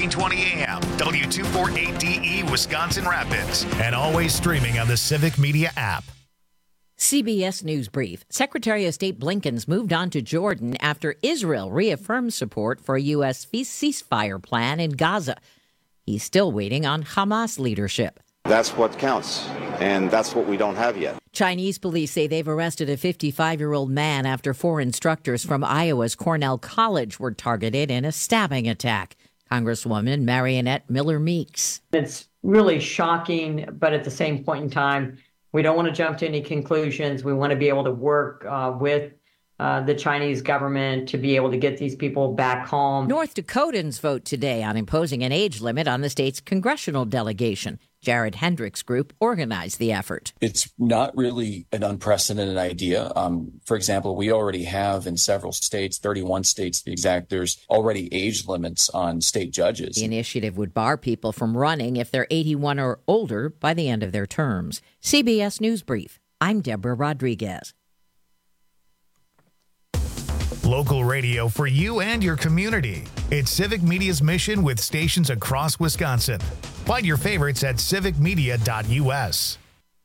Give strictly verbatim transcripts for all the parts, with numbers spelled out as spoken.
thirteen twenty A M, W two forty-eight D E, Wisconsin Rapids, and always streaming on the Civic Media app. C B S News Brief. Secretary of State Blinken's moved on to Jordan after Israel reaffirmed support for a U S ceasefire plan in Gaza. He's still waiting on Hamas leadership. That's what counts, and that's what we don't have yet. Chinese police say they've arrested a fifty-five-year-old man after four instructors from Iowa's Cornell College were targeted in a stabbing attack. Congresswoman Marionette Miller Meeks. It's really shocking, but at the same point in time, we don't want to jump to any conclusions. We want to be able to work uh, with uh, the Chinese government to be able to get these people back home. North Dakotans vote today on imposing an age limit on the state's congressional delegation. Jared Hendricks' group organized the effort. It's not really an unprecedented idea. Um, for example, we already have in several states, thirty-one states to be exact, there's already age limits on state judges. The initiative would bar people from running if they're eighty-one or older by the end of their terms. C B S News Brief. I'm Deborah Rodriguez. Local radio for you and your community. It's Civic Media's mission with stations across Wisconsin. Find your favorites at civic media dot u s.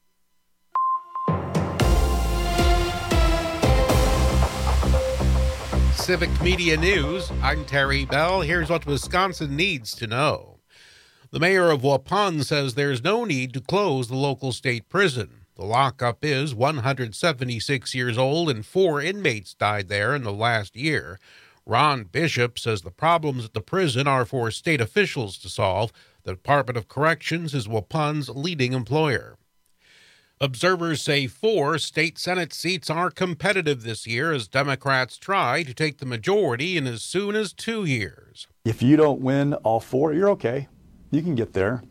Civic Media News, I'm Terry Bell. Here's what Wisconsin needs to know. The mayor of Waupun says there's no need to close the local state prison. The lockup is one hundred seventy-six years old and four inmates died there in the last year. Ron Bishop says the problems at the prison are for state officials to solve. The Department of Corrections is Waupun's leading employer. Observers say four state Senate seats are competitive this year as Democrats try to take the majority in as soon as two years. If you don't win all four, you're okay. You can get there.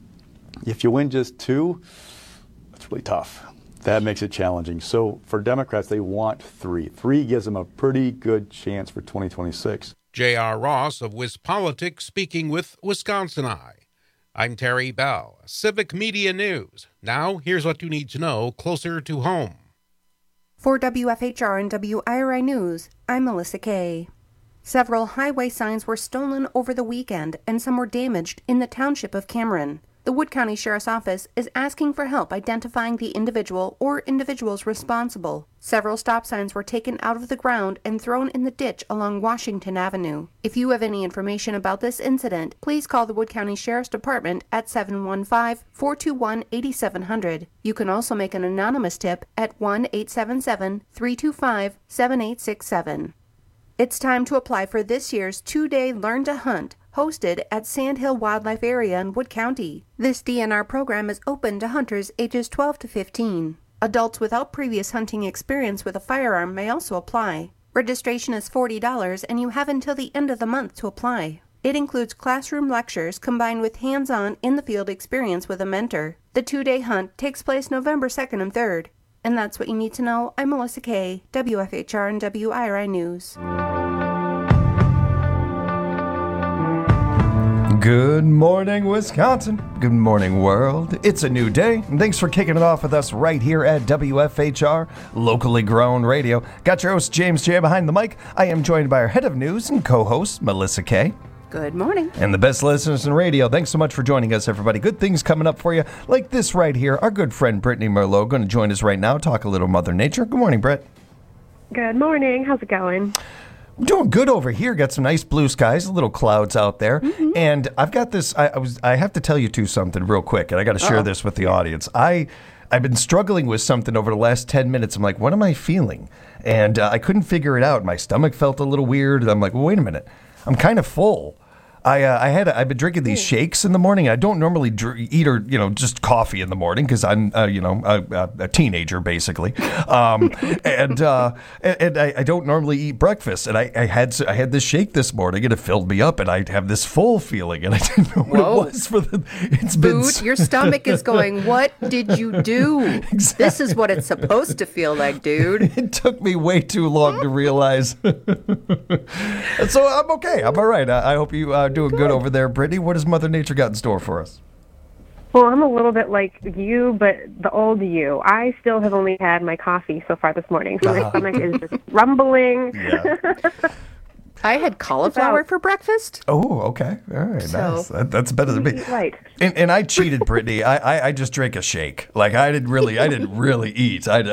If you win just two, that's really tough. That makes it challenging. So for Democrats, they want three. Three gives them a pretty good chance for twenty twenty-six. J R. Ross of WisPolitics speaking with Wisconsin Eye. I'm Terry Bell, Civic Media News. Now, here's what you need to know closer to home. For W F H R and W I R I News, I'm Melissa Kay. Several highway signs were stolen over the weekend, and some were damaged in the township of Cameron. The Wood County Sheriff's Office is asking for help identifying the individual or individuals responsible. Several stop signs were taken out of the ground and thrown in the ditch along Washington Avenue. If you have any information about this incident, please call the Wood County Sheriff's Department at seven one five, four two one, eight seven zero zero. You can also make an anonymous tip at one eight seven seven, three two five, seven eight six seven. It's time to apply for this year's two-day Learn to Hunt, hosted at Sandhill Wildlife Area in Wood County. This D N R program is open to hunters ages twelve to fifteen. Adults without previous hunting experience with a firearm may also apply. Registration is forty dollars and you have until the end of the month to apply. It includes classroom lectures combined with hands-on in-the-field experience with a mentor. The two-day hunt takes place November second and third. And that's what you need to know. I'm Melissa Kay, W F H R and W I R I News. Good morning, Wisconsin. Good morning, world. It's a new day, and thanks for kicking it off with us right here at W F H R, locally grown radio. Got your host, James J. behind the mic. I am joined by our head of news and co-host, Melissa Kay. Good morning. And the best listeners in radio. Thanks so much for joining us, everybody. Good things coming up for you, like this right here. Our good friend, Brittany Merlot, going to join us right now, talk a little Mother Nature. Good morning, Britt. Good morning. How's it going? I'm doing good over here. Got some nice blue skies, little clouds out there. Mm-hmm. And I've got this, I, I was, I have to tell you two something real quick, and I got to share Uh-oh. this with the audience. I, I've been struggling with something over the last ten minutes. I'm like, what am I feeling? And uh, I couldn't figure it out. My stomach felt a little weird. I'm like, well, wait a minute. I'm kind of full. I uh, I had a, I've been drinking these shakes in the morning. I don't normally dr- eat or you know just coffee in the morning because I'm uh, you know a, a teenager basically, um, and uh, and I, I don't normally eat breakfast. And I, I had I had this shake this morning and it filled me up and I have this full feeling and I didn't know what Whoa. it was for the. It's Boot, been so- your stomach is going. What did you do? Exactly. This is what it's supposed to feel like, dude. It took me way too long to realize. So I'm okay. I'm all right. I, I hope you. Uh, Doing good. good over there, Brittany. What has Mother Nature got in store for us? Well, I'm a little bit like you, but the old you. I still have only had my coffee so far this morning, so uh-huh. my stomach is just rumbling. Yeah. I had cauliflower for breakfast. Oh, okay. All right, So- nice. That, that's better than me. Right. And, and I cheated, Brittany. I, I I just drank a shake. Like I didn't really, I didn't really eat. I,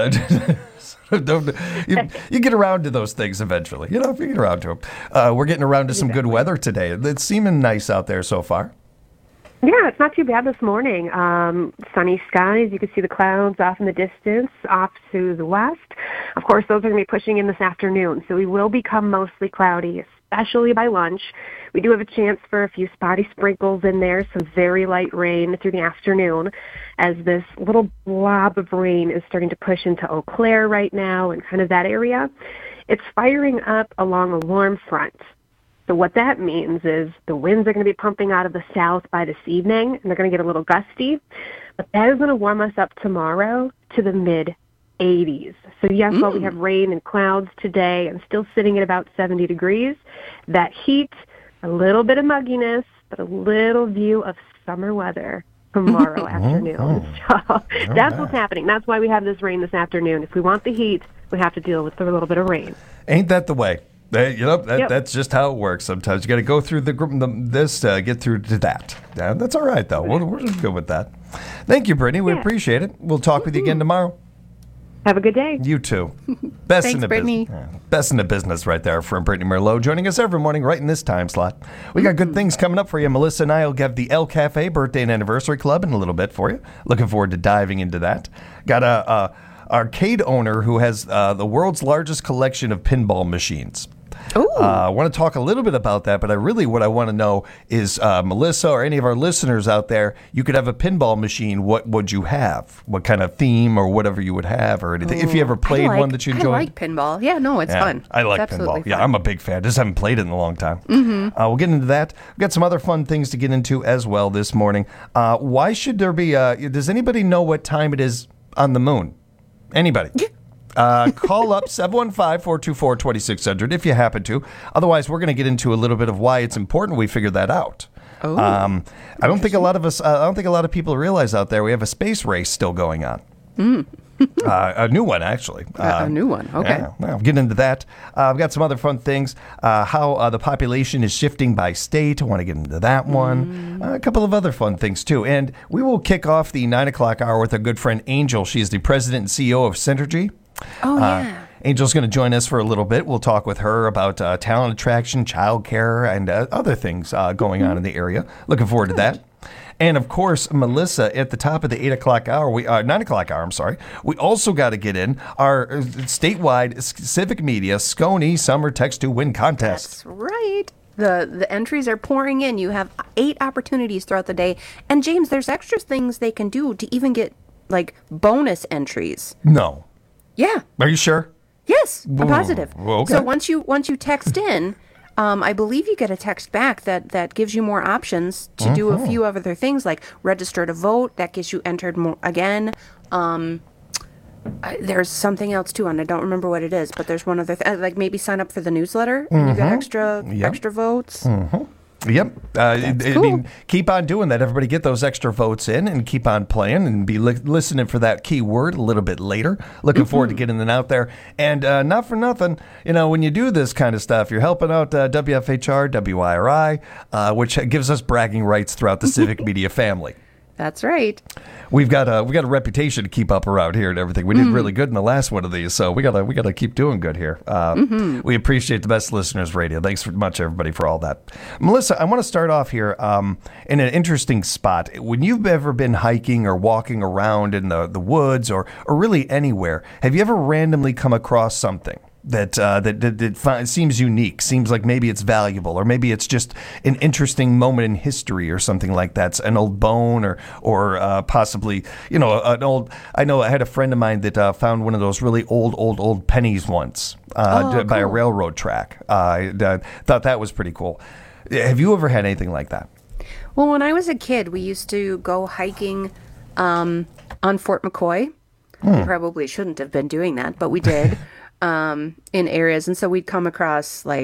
I don't. You, you get around to those things eventually. You know, if you get around to them. Uh, we're getting around to some good weather today. It's seeming nice out there so far. Yeah, it's not too bad this morning. Um, sunny skies. You can see the clouds off in the distance, off to the west. Of course, those are going to be pushing in this afternoon, so we will become mostly cloudy, especially by lunch. We do have a chance for a few spotty sprinkles in there, some very light rain through the afternoon, as this little blob of rain is starting to push into Eau Claire right now and kind of that area. It's firing up along a warm front. So what that means is the winds are going to be pumping out of the south by this evening, and they're going to get a little gusty. But that is going to warm us up tomorrow to the mid eighties. So yes, mm. while we have rain and clouds today and still sitting at about seventy degrees, that heat, a little bit of mugginess, but a little view of summer weather tomorrow afternoon. Oh, so that's what's happening. That's why we have this rain this afternoon. If we want the heat, we have to deal with a little bit of rain. Ain't that the way? Uh, you know, that, Yep. that's just how it works. Sometimes you got to go through the, gr- the this, uh, get through to that. Yeah, that's all right, though. We're, we're just good with that. Thank you, Brittany. We Yeah. appreciate it. We'll talk with you again tomorrow. Have a good day. You too. Best in Thanks, the Brittany. business. Best in the business right there from Brittany Merlot, joining us every morning right in this time slot. We got good things coming up for you. Melissa and I will have the El Cafe Birthday and Anniversary Club in a little bit for you. Looking forward to diving into that. Got a, a arcade owner who has uh, the world's largest collection of pinball machines. Ooh. Uh, I want to talk a little bit about that, but I really what I want to know is uh, Melissa or any of our listeners out there, you could have a pinball machine. What would you have? What kind of theme or whatever you would have or anything? If you ever played I like, one that you enjoyed. I like pinball. Yeah, no, it's Yeah, fun. I like It's absolutely pinball. Yeah, fun. I'm a big fan. Just haven't played it in a long time. Mm-hmm. Uh, we'll get into that. We've got some other fun things to get into as well this morning. Uh, why should there be a... Does anybody know what time it is on the moon? Anybody? Uh, call up seven one five, four two four, two six zero zero if you happen to. Otherwise, we're going to get into a little bit of why it's important we figure that out. Oh, um, I don't think a lot of us, uh, I don't think a lot of people realize out there we have a space race still going on. Mm. uh, a new one, actually. A- a new one, okay. Yeah, well, I'll get into that. Uh, I've got some other fun things. Uh, how uh, the population is shifting by state. I want to get into that one. Uh, a couple of other fun things, too. And we will kick off the nine o'clock hour with our good friend Angel. She's the president and C E O of Synergy. Oh, Uh, yeah. Angel's going to join us for a little bit. We'll talk with her about uh, talent attraction, childcare, and uh, other things uh, going on in the area. Looking forward to that. And of course, Melissa, at the top of the eight o'clock hour, we uh, nine o'clock hour. I'm sorry. We also got to get in our uh, statewide civic media Scony Summer Text to Win contest. That's right. The the entries are pouring in. You have eight opportunities throughout the day. And James, there's extra things they can do to even get like bonus entries. No, Yeah. are you sure? Yes, I'm positive. Well, okay. So once you once you text in, um, I believe you get a text back that, that gives you more options to do a few other things like register to vote. That gets you entered more again. Um, I, there's something else too, and I don't remember what it is. But there's one other th- like maybe sign up for the newsletter and you get extra Yep. extra votes. Yep. Uh, I cool. mean, keep on doing that. Everybody get those extra votes in and keep on playing and be li- listening for that key word a little bit later. Looking forward to getting it out there. And uh, not for nothing, you know, when you do this kind of stuff, you're helping out uh, W F H R, W I R I, uh, which gives us bragging rights throughout the civic media family. That's right. We've got a we got a reputation to keep up around here and everything. We did really good in the last one of these, so we gotta we gotta keep doing good here. Uh, We appreciate the Best Listeners Radio. Thanks very much, everybody, for all that. Melissa, I want to start off here um, in an interesting spot. When you've ever been hiking or walking around in the the woods or or really anywhere, have you ever randomly come across something that uh, that, that, that fi- seems unique, seems like maybe it's valuable, or maybe it's just an interesting moment in history or something like that, an old bone or or uh, possibly, you know, an old, I know I had a friend of mine that uh, found one of those really old, old, old pennies once uh, Oh, d- by a cool. railroad track. Uh, I uh, thought that was pretty cool. Have you ever had anything like that? Well, when I was a kid, we used to go hiking um, on Fort McCoy. We probably shouldn't have been doing that, but we did um, in areas. And so we'd come across like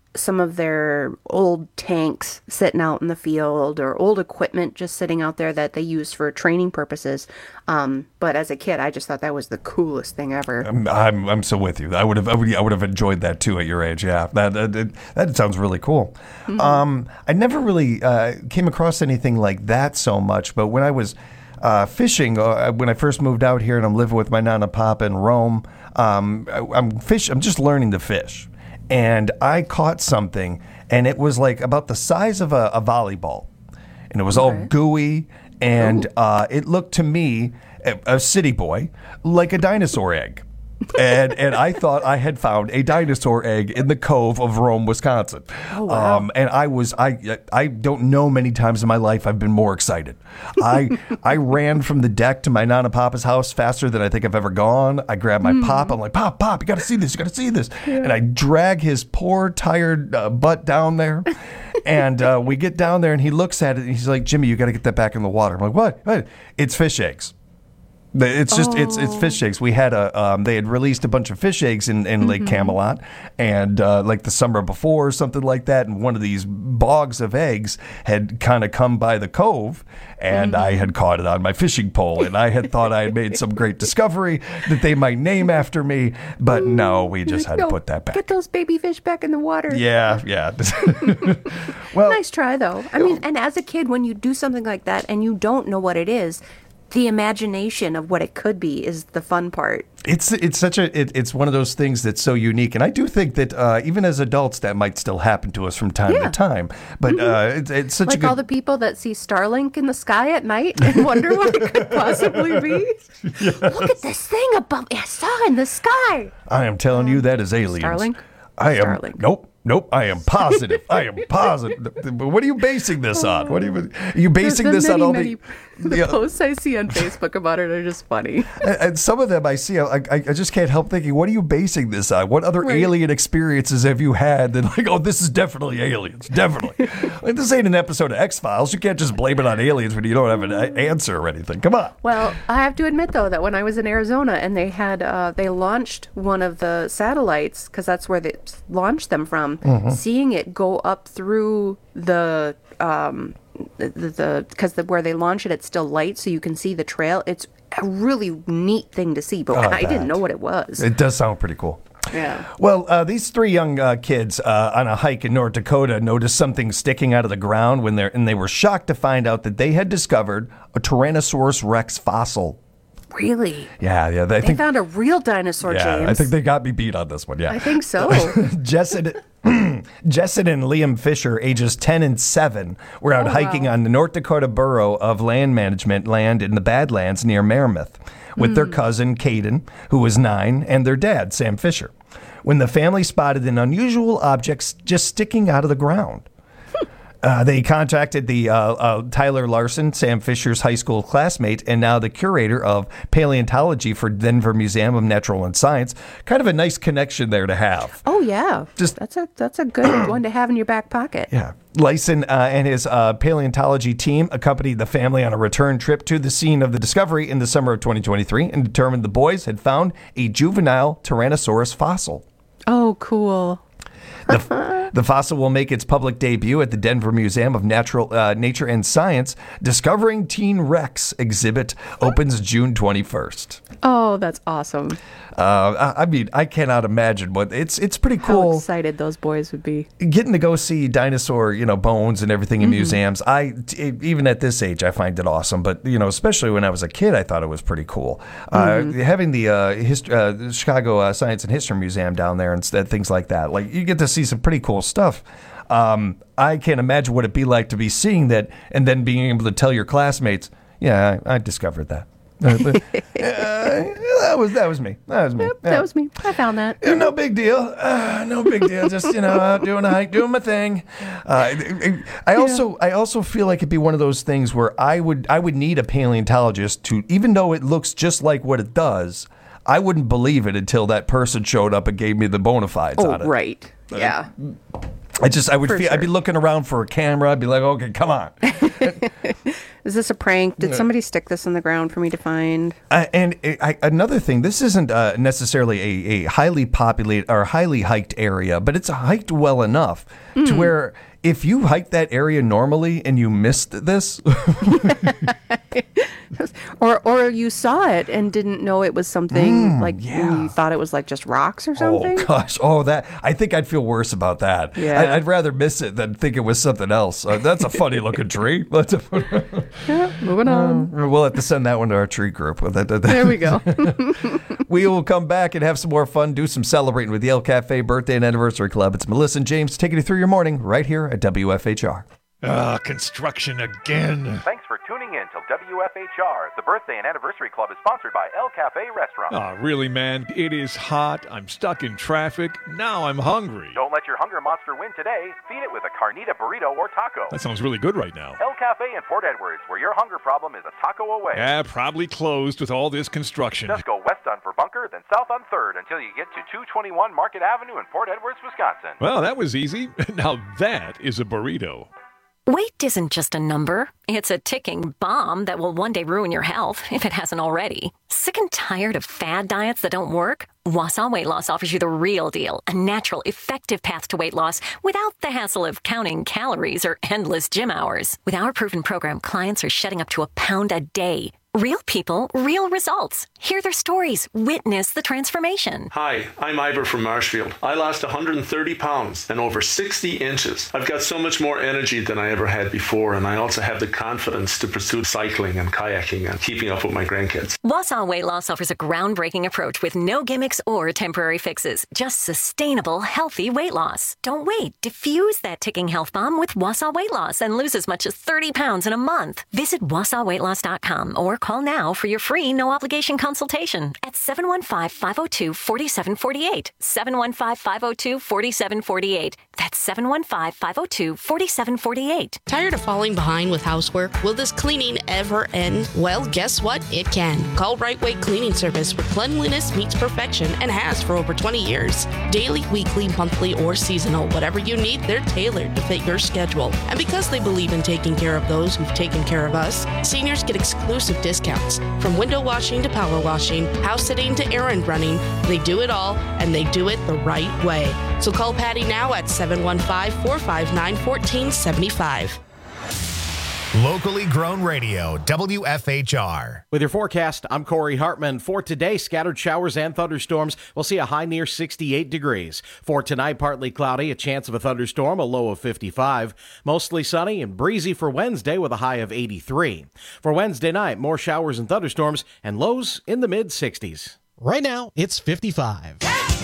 some of their old tanks sitting out in the field or old equipment just sitting out there that they use for training purposes. Um, but as a kid, I just thought that was the coolest thing ever. I'm I'm, I'm so with you. I would have I would, I would have enjoyed that too at your age. Yeah, that that, that sounds really cool. Mm-hmm. Um, I never really uh, came across anything like that so much, but when I was uh, fishing, uh, when I first moved out here and I'm living with my nana papa in Rome, um, I, I'm fish. I'm just learning to fish. And I caught something, and it was like about the size of a, a volleyball. And it was all gooey, and uh, it looked to me, a, a city boy, like a dinosaur egg. and and I thought I had found a dinosaur egg in the cove of Rome, Wisconsin. Oh, wow. Um, and I was I I don't know many times in my life I've been more excited. I I ran from the deck to my Nana Papa's house faster than I think I've ever gone. I grabbed my mm. pop. I'm like, Pop, Pop, you got to see this. You got to see this. Yeah. And I drag his poor, tired uh, butt down there. And uh, we get down there, and he looks at it, and he's like, Jimmy, you got to get that back in the water. I'm like, what? What? It's fish eggs. It's just oh. it's it's fish eggs. We had a um, they had released a bunch of fish eggs in, in mm-hmm. Lake Camelot, and uh, like the summer before or something like that. And one of these bogs of eggs had kind of come by the cove, and mm-hmm. I had caught it on my fishing pole, and I had thought I had made some great discovery that they might name after me, but no, we just had no, to put that back. Get those baby fish back in the water. Yeah, yeah. Well, nice try though. I mean, and as a kid, when you do something like that and you don't know what it is, the imagination of what it could be is the fun part. It's it's such a it, it's one of those things that's so unique, and I do think that uh, even as adults that might still happen to us from time yeah. to time. But mm-hmm. uh, it's, it's such like a good... all the people that see Starlink in the sky at night and wonder what it could possibly be. Yes. Look at this thing above I saw in the sky. I am telling you that is aliens. Starlink. I am Starlink. Nope. Nope, I am positive. I am positive. But what are you basing this on? What are you, are you basing the, the this many, on all many, the... The yeah. posts I see on Facebook about it are just funny. And, and some of them I see, I, I, I just can't help thinking, what are you basing this on? What other right. alien experiences have you had that like, oh, this is definitely aliens, definitely. Like, this ain't an episode of X-Files. You can't just blame it on aliens when you don't have an answer or anything. Come on. Well, I have to admit, though, that when I was in Arizona and they had, uh, they launched one of the satellites, because that's where they launched them from, mm-hmm. seeing it go up through the um the because the, the, where they launch it, it's still light, so you can see the trail. It's a really neat thing to see, but oh, I that. didn't know what it was. It does sound pretty cool. Yeah. Well, uh, these three young uh, kids uh, on a hike in North Dakota noticed something sticking out of the ground when they're and they were shocked to find out that they had discovered a Tyrannosaurus Rex fossil. Really? Yeah, yeah. They, I think, found a real dinosaur, yeah, James. I think they got me beat on this one, yeah. I think so. Jessid, Jessid and Liam Fisher, ages ten and seven, were out oh, hiking wow. on the North Dakota Borough of Land Management land in the Badlands near Mammoth with mm. their cousin, Caden, who was nine, and their dad, Sam Fisher, when the family spotted an unusual object just sticking out of the ground. Uh, they contacted the uh, uh, Tyler Larson, Sam Fisher's high school classmate, and now the curator of paleontology for Denver Museum of Natural and Science. Kind of a nice connection there to have. Oh yeah, just that's a that's a good one to have in your back pocket. Yeah. Lyson uh, and his uh, paleontology team accompanied the family on a return trip to the scene of the discovery in the summer of twenty twenty-three and determined the boys had found a juvenile Tyrannosaurus fossil. Oh, cool. The, the fossil will make its public debut at the Denver Museum of Natural uh, Nature and Science. Discovering Teen Rex exhibit opens June twenty-first. Oh, that's awesome. Uh, I, I mean, I cannot imagine what it's. It's pretty cool. How excited those boys would be getting to go see dinosaur, you know, bones and everything in mm-hmm. museums. I t- even at this age, I find it awesome. But you know, especially when I was a kid, I thought it was pretty cool. Mm-hmm. Uh, having the uh, hist- uh, Chicago uh, Science and History Museum down there and st- things like that, like you get to see some pretty cool stuff. Um, I can't imagine what it'd be like to be seeing that and then being able to tell your classmates, "Yeah, I, I discovered that." uh, that was that was me. That was me. Yep, yeah. That was me. I found that. Yeah, no big deal. Uh, no big deal. Just you know, out doing a hike, doing my thing. Uh, I also yeah. I also feel like it'd be one of those things where I would I would need a paleontologist to, even though it looks just like what it does, I wouldn't believe it until that person showed up and gave me the bona fides oh, on it. Right. Yeah. I just, I would For feel, sure. I'd be looking around for a camera. I'd be like, okay, come on. Is this a prank? Did somebody stick this in the ground for me to find? Uh, and it, I, another thing, this isn't uh, necessarily a, a highly populated or highly hiked area, but it's hiked well enough Mm. to where if you hike that area normally and you missed this, Or or you saw it and didn't know it was something Mm, like yeah. you thought it was like just rocks or something? oh gosh, oh that I think I'd feel worse about that. Yeah. I, I'd rather miss it than think it was something else. Uh, that's a funny looking tree. Let's- Yeah, moving on. we'll have to send that one to our tree group. That- that- There we go. We will come back and have some more fun, do some celebrating with the El Cafe Birthday and Anniversary Club. It's Melissa and James taking you through your morning right here at W F H R. Ah, construction again. Thanks for tuning in to W F H R. The Birthday and Anniversary Club is sponsored by El Cafe Restaurant. Ah, really, man? It is hot. I'm stuck in traffic. Now I'm hungry. Don't let your hunger monster win today. Feed it with a carnita burrito or taco. That sounds really good right now. El Cafe in Port Edwards, where your hunger problem is a taco away. Yeah, probably closed with all this construction. Just go west on Bunker, then south on third until you get to two twenty-one Market Avenue in Port Edwards, Wisconsin. Well, that was easy. Now that is a burrito. Weight isn't just a number. It's a ticking bomb that will one day ruin your health, if it hasn't already. Sick and tired of fad diets that don't work? Wausau Weight Loss offers you the real deal, a natural, effective path to weight loss without the hassle of counting calories or endless gym hours. With our proven program, clients are shedding up to a pound a day. Real people, real results. Hear their stories. Witness the transformation. Hi, I'm Ivor from Marshfield. I lost one hundred thirty pounds and over sixty inches. I've got so much more energy than I ever had before, and I also have the confidence to pursue cycling and kayaking and keeping up with my grandkids. Wausau Weight Loss offers a groundbreaking approach with no gimmicks or temporary fixes, just sustainable, healthy weight loss. Don't wait. Diffuse that ticking health bomb with Wausau Weight Loss and lose as much as thirty pounds in a month. Visit wausau weight loss dot com or call now for your free no-obligation consultation at seven one five, five oh two, four seven four eight. seven one five, five oh two, four seven four eight. That's seven one five, five oh two, four seven four eight. Tired of falling behind with housework? Will this cleaning ever end? Well, guess what? It can. Call Right Way Cleaning Service, where cleanliness meets perfection and has for over twenty years. Daily, weekly, monthly, or seasonal, whatever you need, they're tailored to fit your schedule. And because they believe in taking care of those who've taken care of us, seniors get exclusive discounts. From window washing to power washing, house sitting to errand running, they do it all, and they do it the right way. So call Patty now at seven one five, four five nine, one four seven five. Locally grown radio, W F H R. With your forecast, I'm Corey Hartman. For today, scattered showers and thunderstorms. We'll see a high near sixty-eight degrees. For tonight, partly cloudy, a chance of a thunderstorm, a low of fifty-five. Mostly sunny and breezy for Wednesday with a high of eighty-three. For Wednesday night, more showers and thunderstorms and lows in the mid-sixties. Right now, it's fifty-five.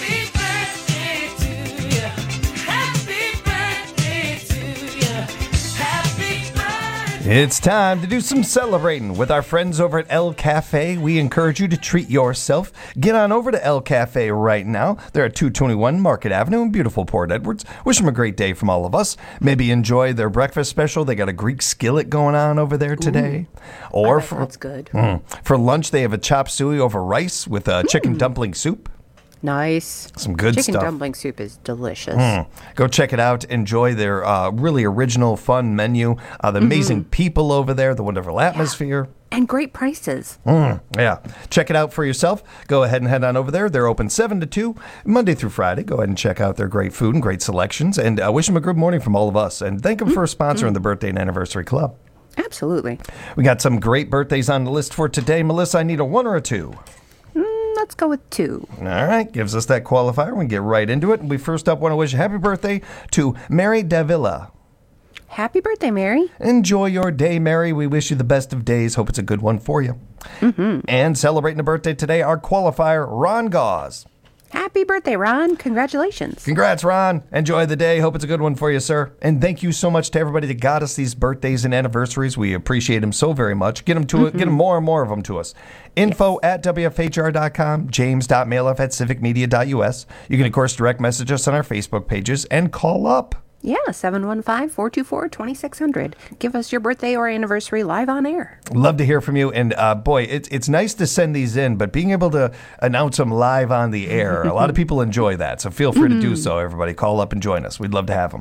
It's time to do some celebrating with our friends over at El Cafe. We encourage you to treat yourself. Get on over to El Cafe right now. They're at two twenty-one Market Avenue in beautiful Port Edwards. Wish them a great day from all of us. Maybe enjoy their breakfast special. They got a Greek skillet going on over there today. Ooh, or that for, sounds good. Mm, for lunch, they have a chop suey over rice with a chicken dumpling soup. Nice. Some good Chicken stuff. dumpling soup is delicious. Mm. Go check it out. Enjoy their uh, really original, fun menu. Uh, the amazing Mm-hmm. people over there, the wonderful atmosphere. And great prices. Mm, yeah. Check it out for yourself. Go ahead and head on over there. They're open seven to two, Monday through Friday. Go ahead and check out their great food and great selections. And uh, wish them a good morning from all of us. And thank them for sponsoring the Birthday and Anniversary Club. Absolutely. We got some great birthdays on the list for today. Melissa, I need a one or a two. Let's go with two. All right, gives us that qualifier. We get right into it. And we first up want to wish a happy birthday to Mary Davila. Happy birthday, Mary. Enjoy your day, Mary. We wish you the best of days. Hope it's a good one for you. Mm-hmm. And celebrating a birthday today, our qualifier, Ron Gauze. Happy birthday, Ron. Congratulations. Congrats, Ron. Enjoy the day. Hope it's a good one for you, sir. And thank you so much to everybody that got us these birthdays and anniversaries. We appreciate them so very much. Get them to mm-hmm. get them more and more of them to us. Info yes. at W F H R dot com, james dot mailoff at civic media dot U S. You can, of course, direct message us on our Facebook pages and call up. Yeah, seven one five, four two four, two six zero zero. Give us your birthday or anniversary live on air. Love to hear from you. And uh, boy, it's it's nice to send these in, but being able to announce them live on the air, a lot of people enjoy that. So feel free mm-hmm. to do so, everybody. Call up and join us. We'd love to have them.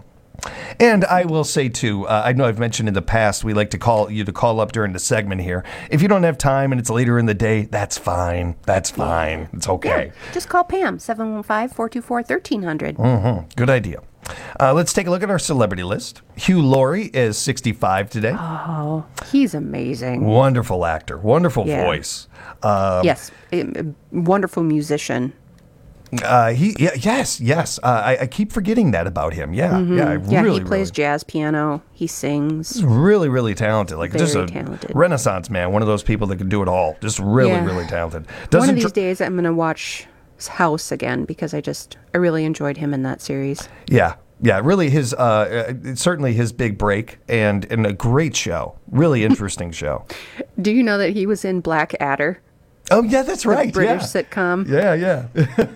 And I will say, too, uh, I know I've mentioned in the past, we like to call you to call up during the segment here. If you don't have time and it's later in the day, that's fine. That's fine. It's okay. Yeah, just call Pam, seven one five, four two four, one three zero zero. Mm-hmm. Good idea. Uh, let's take a look at our celebrity list. Hugh Laurie is sixty-five today. Oh, he's amazing. Wonderful actor. Wonderful Yeah. voice. Um, yes, a, a wonderful musician. Uh, he, yeah, yes, yes. Uh, I, I keep forgetting that about him. Yeah, Mhm. yeah. I yeah, really, he plays jazz piano. He sings. really, really, really talented. Like just Very a talented. Renaissance man. One of those people that can do it all. Just really, Yeah. really talented. One Doesn't of these dr- days, I'm going to watch House again because I just I really enjoyed him in that series. Yeah, yeah. Really, his uh, uh, certainly his big break and and a great show. Really interesting show. Do you know that he was in Black Adder? Oh yeah, that's the right. British yeah. sitcom. Yeah, yeah,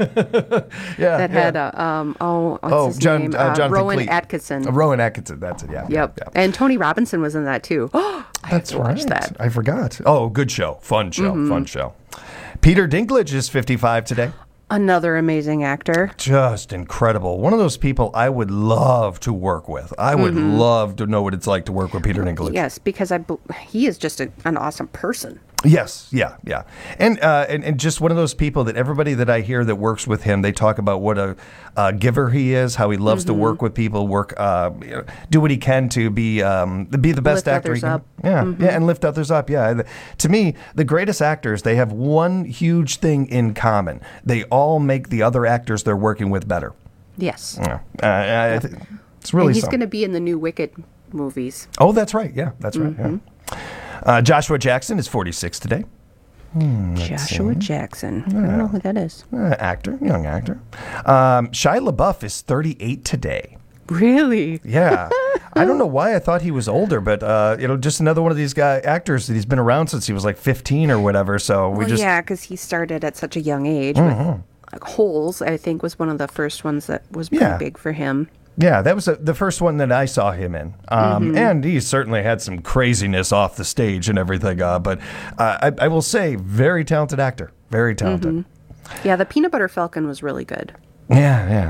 yeah. That yeah. had a um oh what's oh his John name? uh, Uh, Jonathan Rowan Cleat. Atkinson. Uh, Rowan Atkinson. That's it. Yeah. Yep. yeah. And Tony Robinson was in that too. Oh, I That's have to watch right. that. I forgot. Oh, good show. Fun show. Mhm. Fun show. Peter Dinklage is fifty-five today. Another amazing actor. Just incredible. One of those people I would love to work with. I would Mhm. love to know what it's like to work with Peter Dinklage. Yes, because I bel- he is just a, an awesome person. Yes, yeah, yeah, and, uh, and and just one of those people that everybody that I hear that works with him, they talk about what a, uh giver he is, how he loves to Mhm. work with people, work, uh, you know, do what he can to be um, be the best Lift actor he others can. up. Yeah, Mhm. yeah, and lift others up. Yeah, The- to me, the greatest actors, they have one huge thing in common: they all make the other actors they're working with better. Yes. Yeah, uh, I, I th- it's really and he's something. going to be in the new Wicked movies. Oh, that's right. Yeah, that's right. Mhm. Yeah. Uh, Joshua Jackson is forty-six today. Hmm, let's Joshua see. Jackson. I don't know who that is. Uh, actor, young actor. Um, Shia LaBeouf is thirty-eight today. Really? Yeah. I don't know why I thought he was older, but uh, you know, just another one of these guy actors that he's been around since he was like fifteen or whatever. So we Well, just yeah, because he started at such a young age. Mhm. With, like, Holes, I think, was one of the first ones that was pretty Yeah. big for him. yeah, that was uh the first one that I saw him in, um, Mhm. and he certainly had some craziness off the stage and everything. Uh, but uh, I, I will say, very talented actor, very talented. Mhm. Yeah, the Peanut Butter Falcon was really good. Yeah, yeah.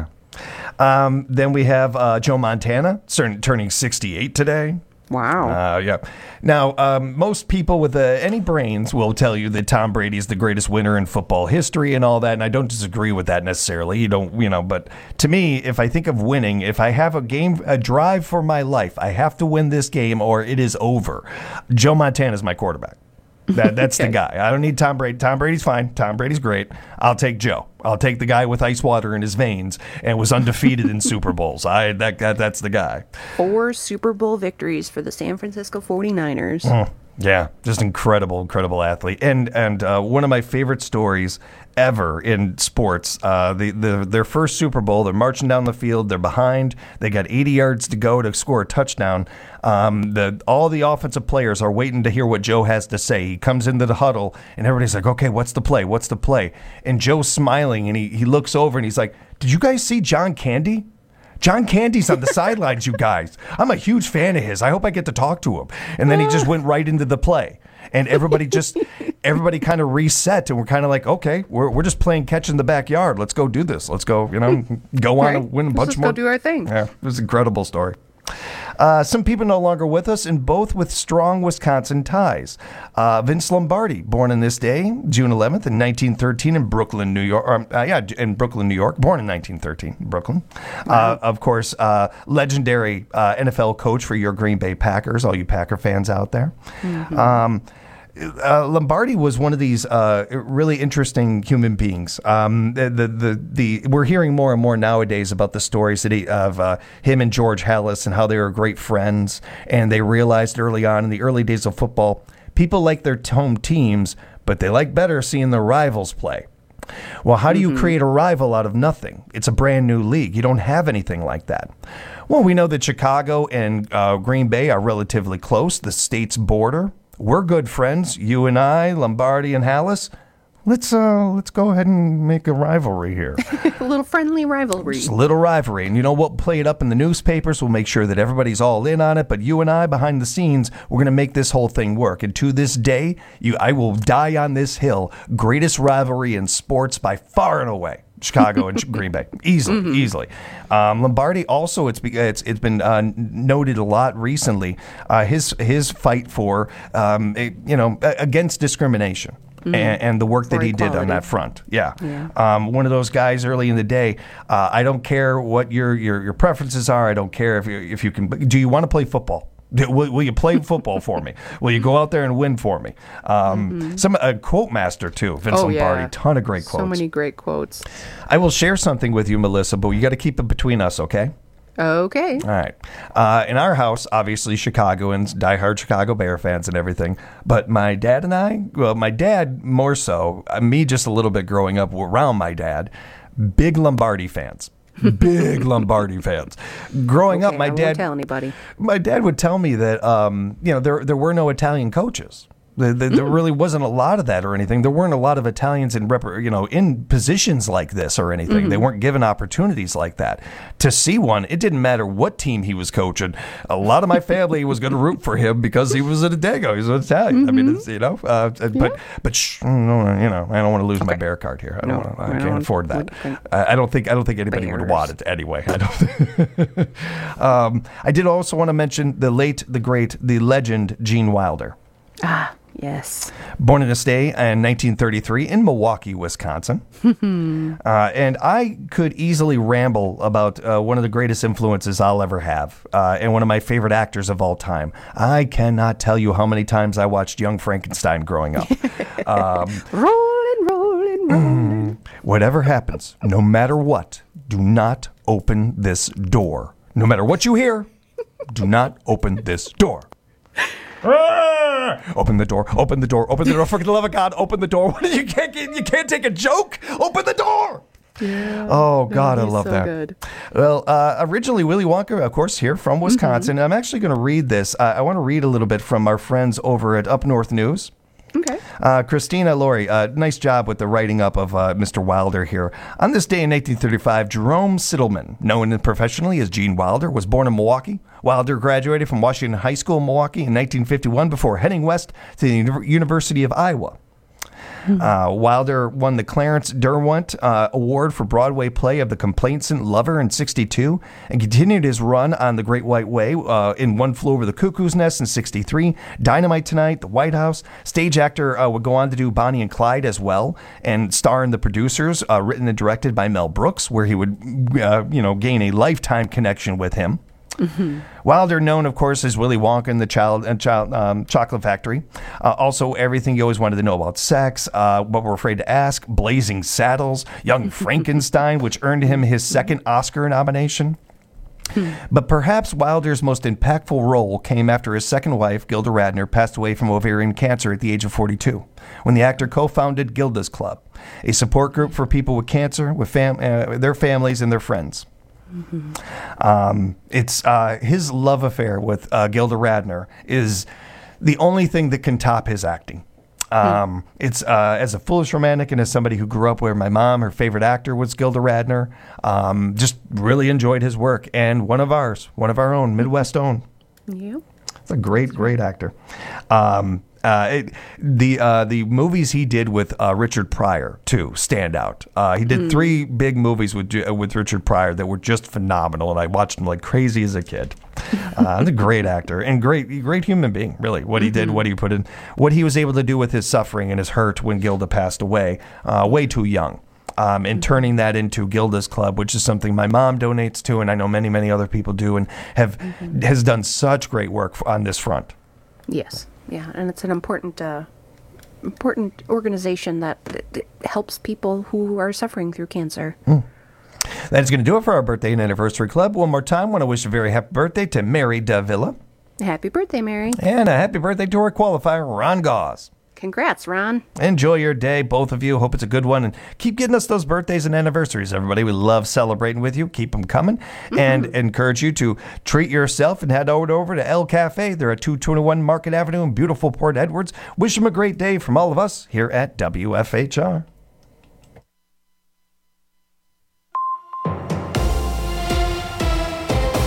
Um, then we have uh, Joe Montana, certain, turning sixty-eight today. Wow. Uh, yeah. Now, um, most people with uh, any brains will tell you that Tom Brady is the greatest winner in football history and all that, and I don't disagree with that necessarily. You don't, you know, but to me, if I think of winning, if I have a game, a drive for my life, I have to win this game or it is over. Joe Montana is my quarterback. That, that's Okay. the guy. I don't need Tom Brady. Tom Brady's fine. Tom Brady's great. I'll take Joe. I'll take the guy with ice water in his veins and was undefeated in Super Bowls. I that, that that's the guy. Four Super Bowl victories for the San Francisco forty-niners. Mm, yeah, just incredible, incredible athlete, and and uh, one of my favorite stories ever in sports. Uh, the the their first Super Bowl, they're marching down the field, they're behind, they got eighty yards to go to score a touchdown. Um, the all the offensive players are waiting to hear what Joe has to say. He comes into the huddle, and everybody's like, "Okay, what's the play? What's the play?" And Joe's smiling, and he he looks over, and he's like, "Did you guys see John Candy? John Candy's on the sidelines, you guys. I'm a huge fan of his. I hope I get to talk to him." And then he just went right into the play. And everybody just, everybody kind of reset, and we're kind of like, okay, we're we're just playing catch in the backyard. Let's go do this. Let's go, you know, go on Right. and win a Let's bunch just more. go do our thing. Yeah, it was an incredible story. Uh, some people no longer with us, and both with strong Wisconsin ties. Uh, Vince Lombardi, born on this day, June eleventh, in nineteen thirteen, in Brooklyn, New York. Or, uh, yeah, in Brooklyn, New York. Born in nineteen thirteen, Brooklyn. Uh, of course, uh, legendary uh, N F L coach for your Green Bay Packers. All you Packer fans out there. Mhm. Um, Uh, Lombardi was one of these uh, really interesting human beings. Um, the, the the the we're hearing more and more nowadays about the stories that he, of uh, him and George Halas and how they were great friends, and they realized early on in the early days of football, people like their home teams, but they like better seeing their rivals play. Well, how do you create a rival out of nothing? It's a brand new league. You don't have anything like that. Well, we know that Chicago and uh, Green Bay are relatively close, the state's border. We're good friends, you and I, Lombardi and Halas. Let's uh, let's go ahead and make a rivalry here. A little friendly rivalry. Just a little rivalry. And you know what? We'll play it up in the newspapers. We'll make sure that everybody's all in on it. But you and I, behind the scenes, we're going to make this whole thing work. And to this day, you, I will die on this hill. Greatest rivalry in sports by far and away. Chicago and Green Bay, easily, Mm-hmm. easily. Um, Lombardi also, it's be- it's it's been uh, noted a lot recently. Uh, his his fight for um, a- you know a- against discrimination. Mhm. And, and the work that For he did on equality. that front, yeah, Yeah. Um, one of those guys early in the day. Uh, I don't care what your, your your preferences are. I don't care if you if you can. Do you want to play football? Do- Will, will you play football for me? Will you go out there and win for me? Um, Some a quote master too, Vince Oh, Lombardi. yeah. Ton of great quotes. So many great quotes. I will share something with you, Melissa, but you got to keep it between us, okay? Okay. All right. Uh, in our house, obviously, Chicagoans, diehard Chicago Bear fans and everything. But my dad and I, well, my dad more so, uh, me just a little bit growing up around my dad, big Lombardi fans. Big Lombardi fans. Growing up, Okay, my I won't dad, tell anybody. my dad would tell me that um, you know there there were no Italian coaches. There, there, there really wasn't a lot of that or anything. There weren't a lot of Italians in rep, you know in positions like this or anything. Mhm. They weren't given opportunities like that. To see one, it didn't matter what team he was coaching. A lot of my family was going to root for him because he was an Dago. He's an Italian. I mean, it's, you know, uh, but but sh- no, you know, I don't want to lose my bear card here. I don't. No, wanna, I I can't don't- afford that. we- I I don't think I don't think anybody would Bears. want it anyway. I don't. um, I did also want to mention the late, the great, the legend Gene Wilder. Ah, yes. Born in this day in nineteen thirty-three in Milwaukee, Wisconsin. uh, and I could easily ramble about uh, one of the greatest influences I'll ever have uh, and one of my favorite actors of all time. I cannot tell you how many times I watched Young Frankenstein growing up. um, rolling, rolling, rolling. Whatever happens, no matter what, do not open this door. No matter what you hear, do not open this door. Open the door, open the door, open the door. For the love of God, open the door. You can't get, you can't take a joke. Open the door. Yeah. Oh, God, I he's love so that. good. Well, uh, originally, Willy Wonka, of course, here from Wisconsin. I'm actually going to read this. Uh, I want to read a little bit from our friends over at Up North News. Okay. Uh, Christina Laurie, uh, nice job with the writing up of uh, Mister Wilder here. On this day in nineteen thirty-five, Jerome Siddleman, known professionally as Gene Wilder, was born in Milwaukee. Wilder graduated from Washington High School in Milwaukee in nineteen fifty-one before heading west to the Uni- University of Iowa. Uh, Wilder won the Clarence Derwent uh, Award for Broadway play of The Complacent Lover in sixty-two and continued his run on The Great White Way uh, in One Flew Over the Cuckoo's Nest in sixty-three, Dynamite Tonight, The White House. Stage actor uh, would go on to do Bonnie and Clyde as well and star in The Producers, uh, written and directed by Mel Brooks, where he would uh, you know, gain a lifetime connection with him. Mm-hmm. Wilder, known, of course, as Willy Wonka and the Child, uh, child um, Chocolate Factory. Uh, also, everything you always wanted to know about sex, uh, what we're afraid to ask, Blazing Saddles, Young Frankenstein, which earned him his second Oscar nomination. But perhaps Wilder's most impactful role came after his second wife, Gilda Radner, passed away from ovarian cancer at the age of forty-two, when the actor co-founded Gilda's Club, a support group for people with cancer, with fam- uh, their families and their friends. Mm-hmm. Um, it's uh, his love affair with uh, Gilda Radner is the only thing that can top his acting. Um, it's uh, as a foolish romantic and as somebody who grew up where my mom, her favorite actor was Gilda Radner, um, just really enjoyed his work, and one of ours, one of our own, Midwest own. Yeah. It's a great, great actor. Um, uh, it, the uh, the movies he did with uh, Richard Pryor too stand out. Uh, he did Mm. three big movies with uh, with Richard Pryor that were just phenomenal, and I watched them like crazy as a kid. Uh, he's a great actor and great, great human being. Really, what he did, Mhm. what he put in, what he was able to do with his suffering and his hurt when Gilda passed away, uh, way too young. Um, and turning that into Gilda's Club, which is something my mom donates to, and I know many, many other people do, and have has done such great work on this front. Yes. Yeah, and it's an important, uh, important organization that, that helps people who are suffering through cancer. Mm. That is going to do it for our birthday and anniversary club. One more time, want to wish a very happy birthday to Mary Davila. Happy birthday, Mary. And a happy birthday to our qualifier, Ron Gauze. Congrats, Ron. Enjoy your day, both of you. Hope it's a good one. And keep getting us those birthdays and anniversaries, everybody. We love celebrating with you. Keep them coming. Mm-hmm. And encourage you to treat yourself and head over, over to El Cafe. They're at two twenty-one Market Avenue in beautiful Port Edwards. Wish them a great day from all of us here at W F H R.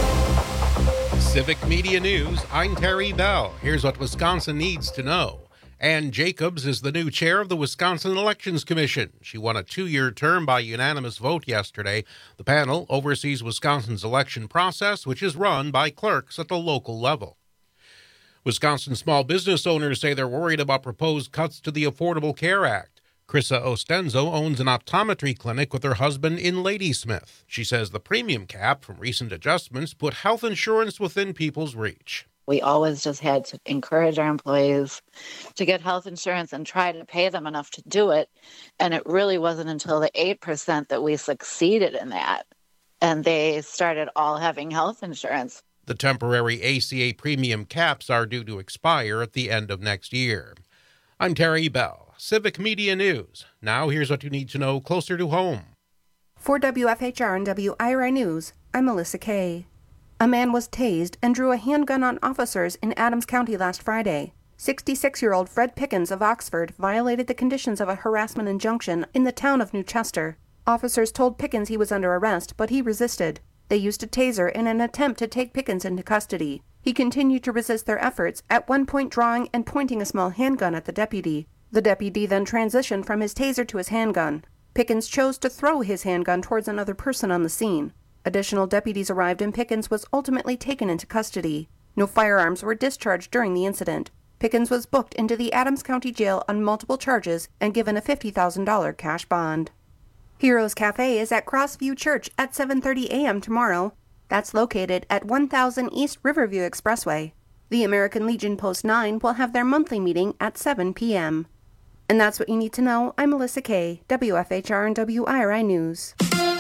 Civic Media News, I'm Terry Bell. Here's what Wisconsin needs to know. Ann Jacobs is the new chair of the Wisconsin Elections Commission. She won a two-year term by unanimous vote yesterday. The panel oversees Wisconsin's election process, which is run by clerks at the local level. Wisconsin small business owners say they're worried about proposed cuts to the Affordable Care Act. Krissa Ostenzo owns an optometry clinic with her husband in Ladysmith. She says the premium cap from recent adjustments put health insurance within people's reach. We always just had to encourage our employees to get health insurance and try to pay them enough to do it. And it really wasn't until the eight percent that we succeeded in that. And they started all having health insurance. The temporary A C A premium caps are due to expire at the end of next year. I'm Terry Bell, Civic Media News. Now here's what you need to know closer to home. For W F H R and W I R I News, I'm Melissa Kay. A man was tased and drew a handgun on officers in Adams County last Friday. sixty-six-year-old Fred Pickens of Oxford violated the conditions of a harassment injunction in the town of New Chester. Officers told Pickens he was under arrest, but he resisted. They used a taser in an attempt to take Pickens into custody. He continued to resist their efforts, at one point drawing and pointing a small handgun at the deputy. The deputy then transitioned from his taser to his handgun. Pickens chose to throw his handgun towards another person on the scene. Additional deputies arrived and Pickens was ultimately taken into custody. No firearms were discharged during the incident. Pickens was booked into the Adams County Jail on multiple charges and given a fifty thousand dollars cash bond. Heroes Cafe is at Crossview Church at seven thirty a.m. tomorrow. That's located at one thousand East Riverview Expressway. The American Legion Post nine will have their monthly meeting at seven p.m. And that's what you need to know. I'm Melissa Kay, W F H R and W I R I News.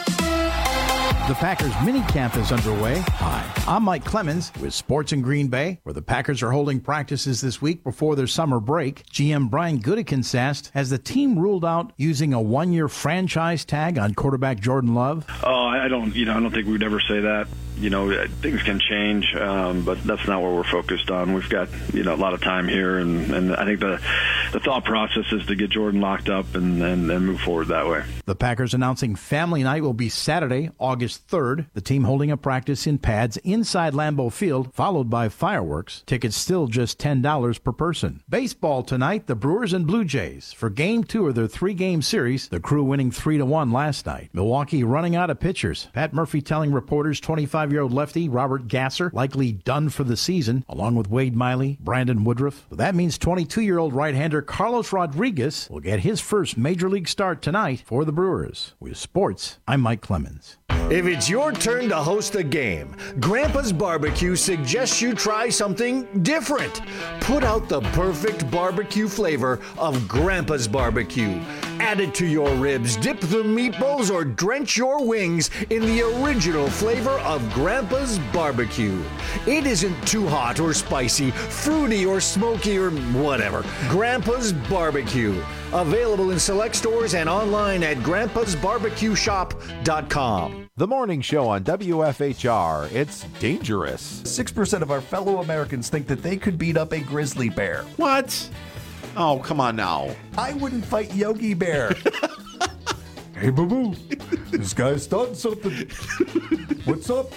The Packers minicamp is underway. Hi, I'm Mike Clemens with Sports in Green Bay, where the Packers are holding practices this week before their summer break. G M Brian Gutekunst asked, has the team ruled out using a one-year franchise tag on quarterback Jordan Love? Oh, I don't, you know, I don't think we'd ever say that. You know, things can change, um, but that's not what we're focused on. We've got, you know, a lot of time here, and, and I think the the thought process is to get Jordan locked up and, and, and move forward that way. The Packers announcing family night will be Saturday, August third. The team holding a practice in pads inside Lambeau Field, followed by fireworks. Tickets still just ten dollars per person. Baseball tonight, the Brewers and Blue Jays. For game two of their three-game series, the Crew winning three to one last night. Milwaukee running out of pitchers. Pat Murphy telling reporters twenty-five-year-old lefty Robert Gasser likely done for the season, along with Wade Miley, Brandon Woodruff. But that means twenty-two-year-old right-hander Carlos Rodriguez will get his first major league start tonight for the Brewers. With sports, I'm Mike Clemens. If it's your turn to host a game, Grandpa's Barbecue suggests you try something different. Put out the perfect barbecue flavor of Grandpa's Barbecue. Add it to your ribs, dip the meatballs, or drench your wings in the original flavor of Grandpa's Barbecue. It isn't too hot or spicy, fruity or smoky or whatever. Grandpa's Barbecue. Available in select stores and online at grandpas barbecue shop dot com. The morning show on W F H R. It's dangerous. six percent of our fellow Americans think that they could beat up a grizzly bear. What? Oh, come on now. I wouldn't fight Yogi Bear. Hey, boo-boo. This guy's done something. What's up?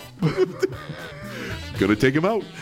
Gonna take him out.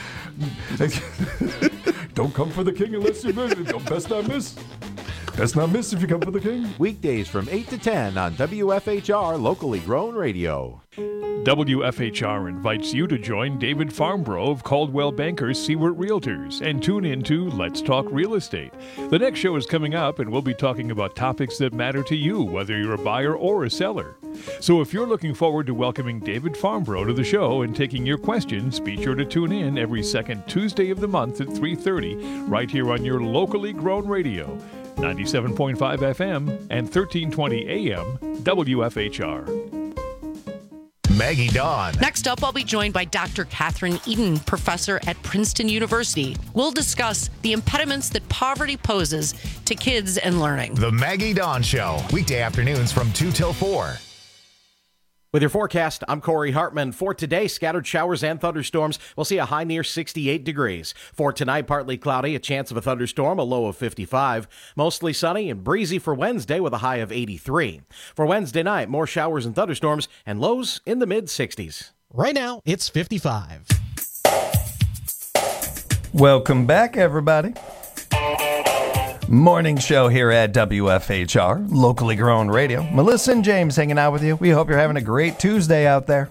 Don't come for the king unless you miss. Don't best not miss. Best not miss if you come for the king. Weekdays from eight to ten on W F H R Locally Grown Radio. W F H R invites you to join David Farmbrough of Caldwell Bankers Seward Realtors and tune into Let's Talk Real Estate. The next show is coming up, and we'll be talking about topics that matter to you, whether you're a buyer or a seller. So if you're looking forward to welcoming David Farmbrough to the show and taking your questions, be sure to tune in every second Tuesday of the month at three thirty, right here on your Locally Grown Radio, ninety-seven point five F M and thirteen twenty A M W F H R. Maggie Dawn. Next up, I'll be joined by Doctor Catherine Eden, professor at Princeton University. We'll discuss the impediments that poverty poses to kids and learning. The Maggie Dawn Show, weekday afternoons from two till four. With your forecast, I'm Corey Hartman. For today, scattered showers and thunderstorms. We'll see a high near sixty-eight degrees. For tonight, partly cloudy, a chance of a thunderstorm, a low of fifty-five. Mostly sunny and breezy for Wednesday with a high of eighty-three. For Wednesday night, more showers and thunderstorms and lows in the mid-sixties. Right now, it's fifty-five. Welcome back, everybody. Morning show here at W F H R, locally grown radio. Melissa and James hanging out with you. We hope you're having a great Tuesday out there.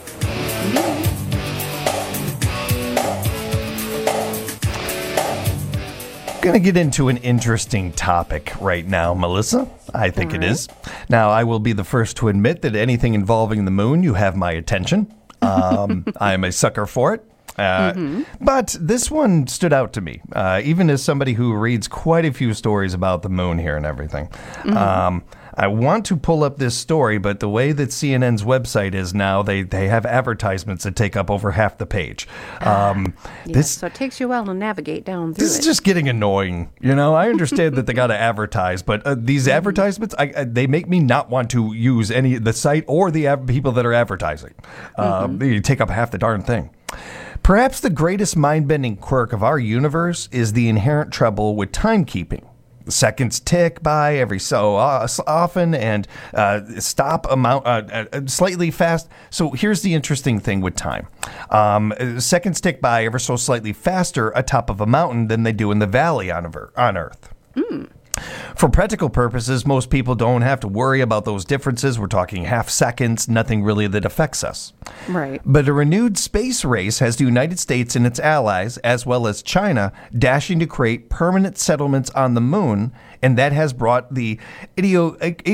Going to get into an interesting topic right now, Melissa. I think it is. Now, I will be the first to admit that anything involving the moon, you have my attention. Um, I am a sucker for it. Uh, mm-hmm. But this one stood out to me, uh, even as somebody who reads quite a few stories about the moon here and everything. Mm-hmm. Um, I want to pull up this story, but the way that C N N's website is now, they, they have advertisements that take up over half the page. Um, yeah, this, so it takes you a while to navigate down through this it. is just getting annoying. You know, I understand that they got to advertise, but uh, these mm-hmm. advertisements, I, I, they make me not want to use any the site or the av- people that are advertising. Uh, mm-hmm. They take up half the darn thing. Perhaps the greatest mind-bending quirk of our universe is the inherent trouble with timekeeping. Seconds tick by every so often and uh, stop amount uh, uh, slightly fast. So here's the interesting thing with time. Um, seconds tick by ever so slightly faster atop of a mountain than they do in the valley on, on Earth. Mm. For practical purposes, most people don't have to worry about those differences. We're talking half seconds, nothing really that affects us. Right. But a renewed space race has the United States and its allies, as well as China, dashing to create permanent settlements on the moon, and that has brought the idio-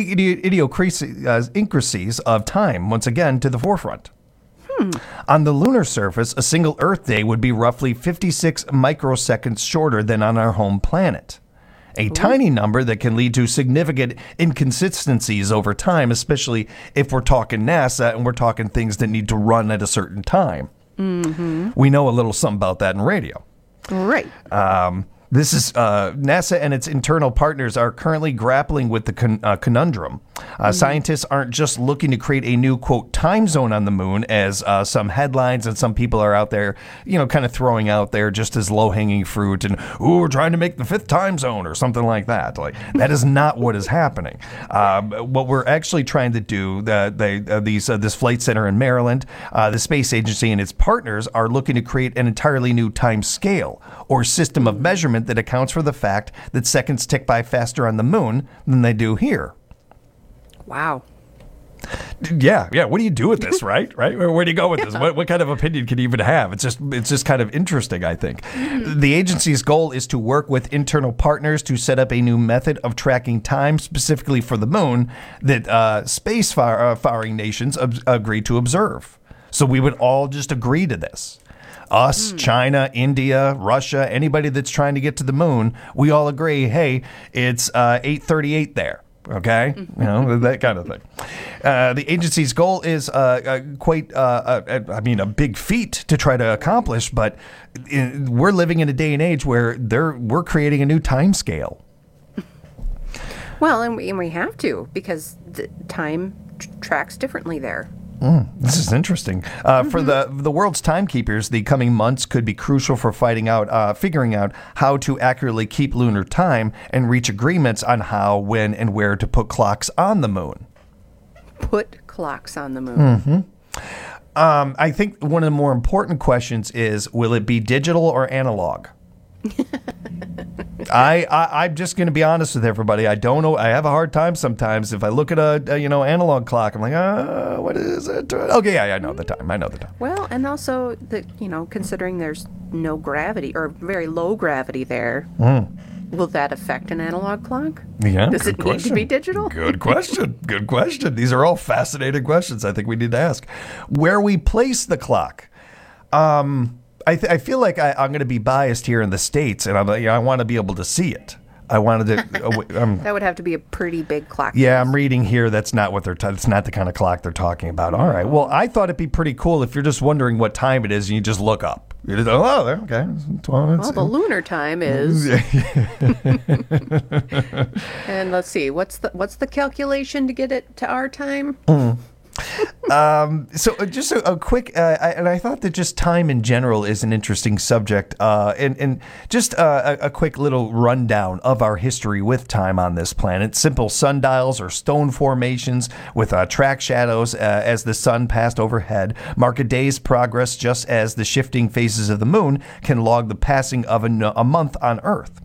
idiosyncrasies of time once again to the forefront. Hmm. On the lunar surface, a single Earth day would be roughly fifty-six microseconds shorter than on our home planet. A Ooh. Tiny number that can lead to significant inconsistencies over time, especially if we're talking NASA and we're talking things that need to run at a certain time. Mm-hmm. We know a little something about that in radio. Right. Um, this is uh, NASA and its internal partners are currently grappling with the con- uh, conundrum. Uh, mm-hmm. Scientists aren't just looking to create a new, quote, time zone on the moon, as uh, some headlines and some people are out there, you know, kind of throwing out there just as low-hanging fruit and, ooh, we're trying to make the fifth time zone or something like that. Like, that is not what is happening. Um, what we're actually trying to do, the, they, uh, these uh, this flight center in Maryland, uh, the space agency and its partners are looking to create an entirely new time scale or system of measurement that accounts for the fact that seconds tick by faster on the moon than they do here. Wow. Yeah, yeah. What do you do with this, right? Right? Where, where do you go with yeah. this? What, what kind of opinion can you even have? It's just, it's just kind of interesting, I think. Mm-hmm. The agency's goal is to work with internal partners to set up a new method of tracking time specifically for the moon that uh, space far, uh, faring nations ob- agree to observe. So we would all just agree to this. Us, mm. China, India, Russia, anybody that's trying to get to the moon, we all agree, hey, it's uh, eight thirty-eight there. Okay, you know, that kind of thing. Uh, the agency's goal is uh, uh, quite, uh, uh, I mean, a big feat to try to accomplish, but in, we're living in a day and age where they're, we're creating a new time scale. Well, and we, and we have to, because the time tr- tracks differently there. Mm, this is interesting. Uh, mm-hmm. For the the world's timekeepers, the coming months could be crucial for fighting out, uh, figuring out how to accurately keep lunar time and reach agreements on how, when, and where to put clocks on the moon. Put clocks on the moon. Mm-hmm. Um, I think one of the more important questions is, will it be digital or analog? I, I I'm just going to be honest with everybody. I don't know. I have a hard time sometimes if I look at a, a you know analog clock. I'm like, uh, what is it? Okay, yeah, I know the time. I know the time. Well, and also the you know considering there's no gravity or very low gravity there, mm. will that affect an analog clock? Yeah. Does it question. need to be digital? Good question. Good question. These are all fascinating questions. I think we need to ask where we place the clock. Um. I, th- I feel like I, I'm going to be biased here in the States, and I'm, you know, I want to be able to see it. I wanted to. Uh, um, that would have to be a pretty big clock. Yeah, I'm reading here. That's not what they're. T- that's not the kind of clock they're talking about. All right. Well, I thought it'd be pretty cool if you're just wondering what time it is, and you just look up. You just, oh, there. Okay. twelve, well, the lunar time is. And let's see. What's the what's the calculation to get it to our time? Mm. um, so just a, a quick, uh, I, and I thought that just time in general is an interesting subject, uh, and, and just uh, a, a quick little rundown of our history with time on this planet. Simple sundials or stone formations with uh, track shadows uh, as the sun passed overhead mark a day's progress, just as the shifting phases of the moon can log the passing of a, a month on Earth.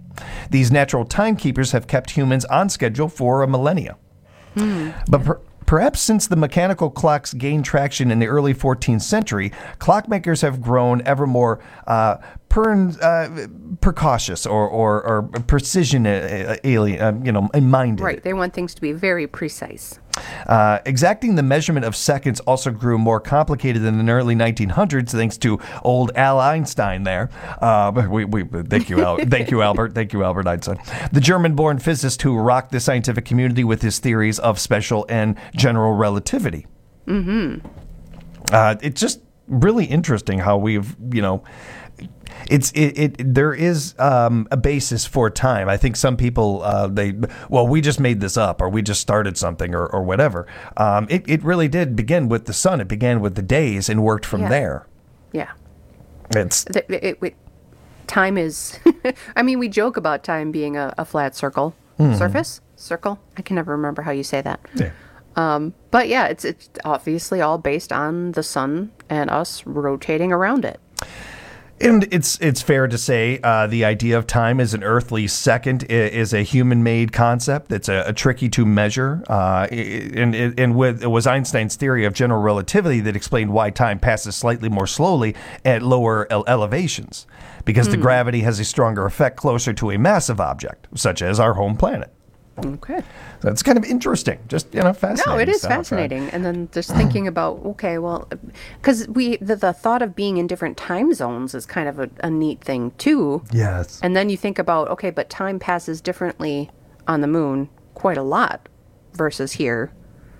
these natural timekeepers have kept humans on schedule for a millennia. Hmm. But per- perhaps since the mechanical clocks gained traction in the early fourteenth century, clockmakers have grown ever more uh, per, uh, precautious or, or, or precision uh, alien, uh, you know, minded. Right. They want things to be very precise. Uh, exacting the measurement of seconds also grew more complicated in the early nineteen hundreds, thanks to old Al Einstein. There, uh, we, we thank you, Al, thank you, Albert, thank you, Albert Einstein, the German-born physicist who rocked the scientific community with his theories of special and general relativity. Mm-hmm. Uh, it's just really interesting how we've, you know. It's it, it there is um, a basis for time. I think some people uh, they well we just made this up or we just started something or, or whatever. Um, it it really did begin with the sun. It began with the days and worked from Yeah. there. Yeah. It's The- it- it- time is, I mean, we joke about time being a, a flat circle. Mhm. Surface? Circle? I can never remember how you say that. Yeah. Um, but yeah, it's, it's obviously all based on the sun and us rotating around it. And it's it's fair to say uh, the idea of time as an earthly second i- is a human-made concept. It's a, a tricky to measure, uh, i- and and with, it was Einstein's theory of general relativity that explained why time passes slightly more slowly at lower ele- elevations, because the Mm. gravity has a stronger effect closer to a massive object, such as our home planet. Okay. So it's kind of interesting, just you know, fascinating. No, it is stuff, right? fascinating. And then just thinking about, okay, well, because we the, the thought of being in different time zones is kind of a, a neat thing too. Yes. And then you think about, okay, but time passes differently on the moon quite a lot versus here.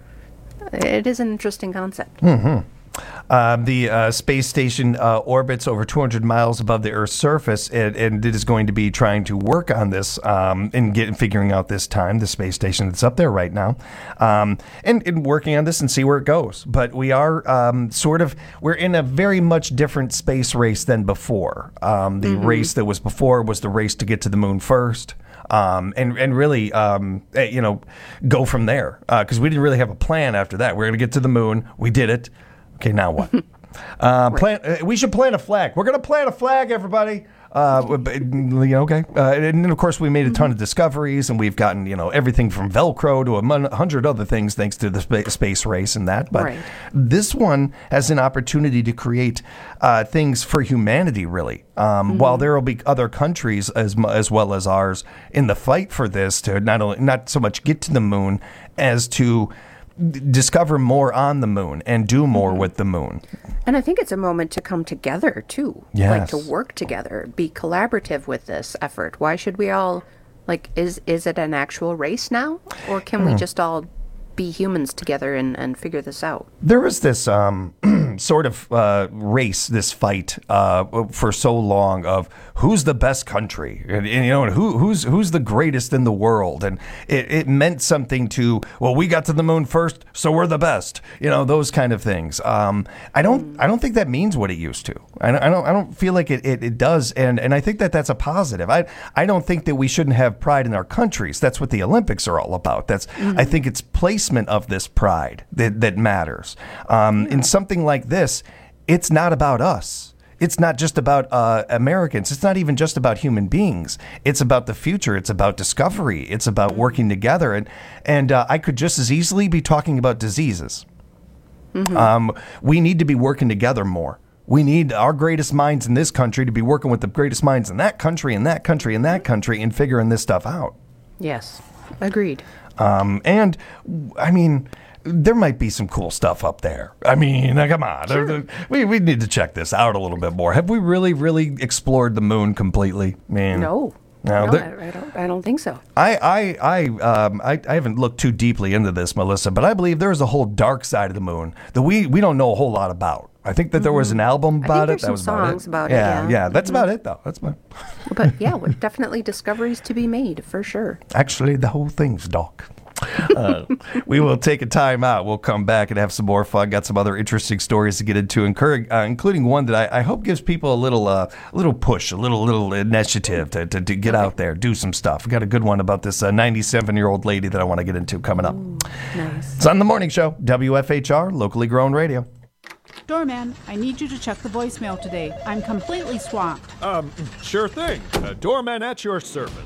It is an interesting concept. Mm-hmm. Um, the uh, space station uh, orbits over two hundred miles above the Earth's surface, and, and it is going to be trying to work on this um, and get figuring out this time. The space station that's up there right now, um, and, and working on this and see where it goes. But we are um, sort of we're in a very much different space race than before. Um, the Mhm. race that was before was the race to get to the moon first. Um, and, and really, um, eh, you know, go from there. Because we didn't really have a plan after that. We're going to get to the moon. We did it. Okay, now what? uh, plant, uh, we should plant a flag. We're going to plant a flag, everybody. Uh, but, you know, okay. Uh, and then, of course, we made a ton of discoveries, and we've gotten, you know, everything from Velcro to a mon- hundred other things thanks to the spa- space race and that. But Right. this one has an opportunity to create uh, things for humanity, really. Um, Mhm. While there will be other countries as mu- as well as ours in the fight for this to not only not so much get to the moon as to d- discover more on the moon and do more with the moon. And I think it's a moment to come together too. Yes. Like to work together, be collaborative with this effort. Why should we all, like, is is it an actual race now? Or can we Hmm. just all be humans together and, and figure this out? There was this um, sort of uh, race, this fight uh, for so long of who's the best country, and, and, you know, and who who's who's the greatest in the world, and it, it meant something to. Well, we got to the moon first, so we're the best. You know, those kind of things. Um, I don't I don't think that means what it used to. I don't I don't, I don't feel like it, it, it does, and and I think that that's a positive. I I don't think that we shouldn't have pride in our countries. That's what the Olympics are all about. That's I think it's placement of this pride that, that matters. Um, in something like this, it's not about us. It's not just about uh, Americans. It's not even just about human beings. It's about the future. It's about discovery. It's about working together. And, and uh, I could just as easily be talking about diseases. Mm-hmm. Um, we need to be working together more. We need our greatest minds in this country to be working with the greatest minds in that country, and that country, and that country, and figuring this stuff out. Yes, agreed. Um, and I mean, there might be some cool stuff up there. I mean, uh, come on, Sure. we we need to check this out a little bit more. Have we really, really explored the moon completely? Man, No. no. No, there- I, I don't. I don't think so. I I I um I, I haven't looked too deeply into this, Melissa, but I believe there is a whole dark side of the moon that we we don't know a whole lot about. I think that there was an album I about think it. there's That some was about songs it. about it, yeah, yeah. yeah. That's Mhm. about it, though. That's about. But yeah, well, definitely discoveries to be made for sure. Actually, the whole thing's dark. Uh, we will take a time out. We'll come back and have some more fun. Got some other interesting stories to get into, incur- uh, including one that I, I hope gives people a little, uh, a little push, a little, little initiative to, to, to get out there, do some stuff. We got a good one about this ninety-seven-year-old lady that I want to get into coming up. Nice. It's on the morning show, W F H R, locally grown radio. Doorman, I need you to check the voicemail today. I'm completely swamped. Um, sure thing. Uh, doorman at your service.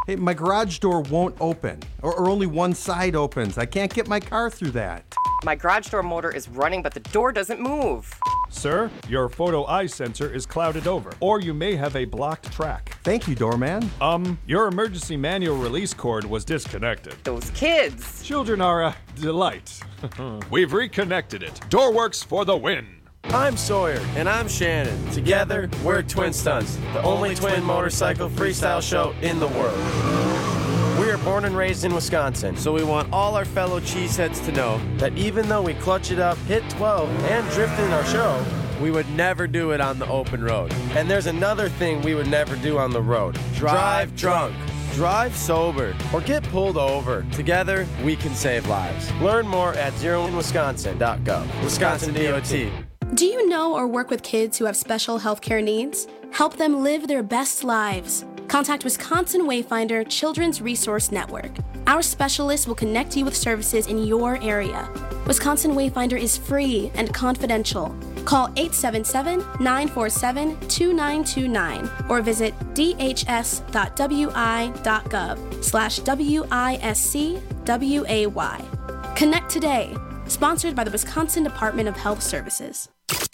Hey, my garage door won't open, or, or only one side opens. I can't get my car through that. My garage door motor is running, but the door doesn't move. Sir, your photo eye sensor is clouded over, or you may have a blocked track. Thank you, doorman. Um, your emergency manual release cord was disconnected. Those kids. Children are a delight. We've reconnected it. Doorworks for the win. I'm Sawyer. And I'm Shannon. Together, we're Twin Stunts, the only twin motorcycle freestyle show in the world. We are born and raised in Wisconsin, so we want all our fellow cheeseheads to know that even though we clutch it up, hit twelve, and drift in our show, we would never do it on the open road. And there's another thing we would never do on the road. Drive drunk. Drive sober or get pulled over. Together, we can save lives. Learn more at zero in wisconsin dot gov. Wisconsin D O T. Do you know or work with kids who have special healthcare needs? Help them live their best lives. Contact Wisconsin Wayfinder Children's Resource Network. Our specialists will connect you with services in your area. Wisconsin Wayfinder is free and confidential. Call eight seven seven, nine four seven, two nine two nine or visit d h s dot w i dot gov slash W I S C W A Y. Connect today. Sponsored by the Wisconsin Department of Health Services.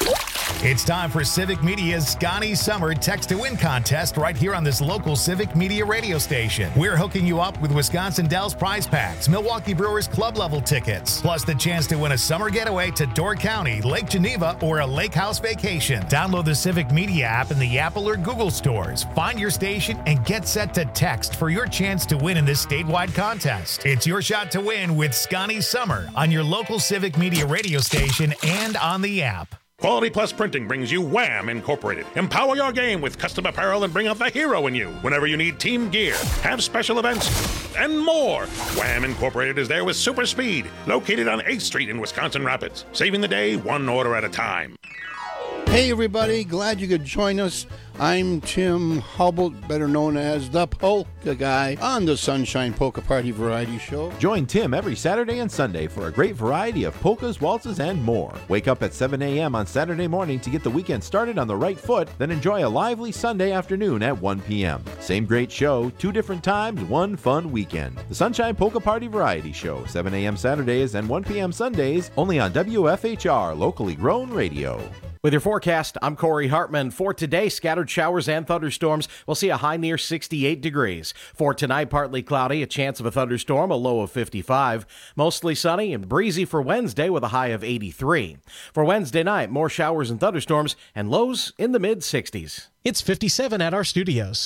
It's time for Civic Media's Scotty Summer Text to Win contest right here on this local Civic Media radio station. We're hooking you up with Wisconsin Dells prize packs, Milwaukee Brewers club level tickets, plus the chance to win a summer getaway to Door County, Lake Geneva, or a lake house vacation. Download the Civic Media app in the Apple or Google stores. Find your station and get set to text for your chance to win in this statewide contest. It's your shot to win with Scotty Summer on your local Civic Media radio station and on the app. Quality Plus Printing brings you Wham! Incorporated. Empower your game with custom apparel and bring out the hero in you whenever you need team gear, have special events, and more. Wham! Incorporated is there with super speed, located on eighth street in Wisconsin Rapids, saving the day one order at a time. Hey everybody, glad you could join us. I'm Tim Hubble, better known as the Polka Guy, on the Sunshine Polka Party Variety Show. Join Tim every Saturday and Sunday for a great variety of polkas, waltzes, and more. Wake up at seven a.m. on Saturday morning to get the weekend started on the right foot, then enjoy a lively Sunday afternoon at one p.m. Same great show, two different times, one fun weekend. The Sunshine Polka Party Variety Show, seven a.m. Saturdays and one p.m. Sundays, only on W F H R, locally grown radio. With your forecast, I'm Corey Hartman. For today, scattered showers and thunderstorms. We'll see a high near sixty-eight degrees. For tonight, partly cloudy, a chance of a thunderstorm, a low of fifty-five. Mostly sunny and breezy for Wednesday with a high of eighty-three. For Wednesday night, more showers and thunderstorms and lows in the mid-sixties. It's fifty-seven at our studios.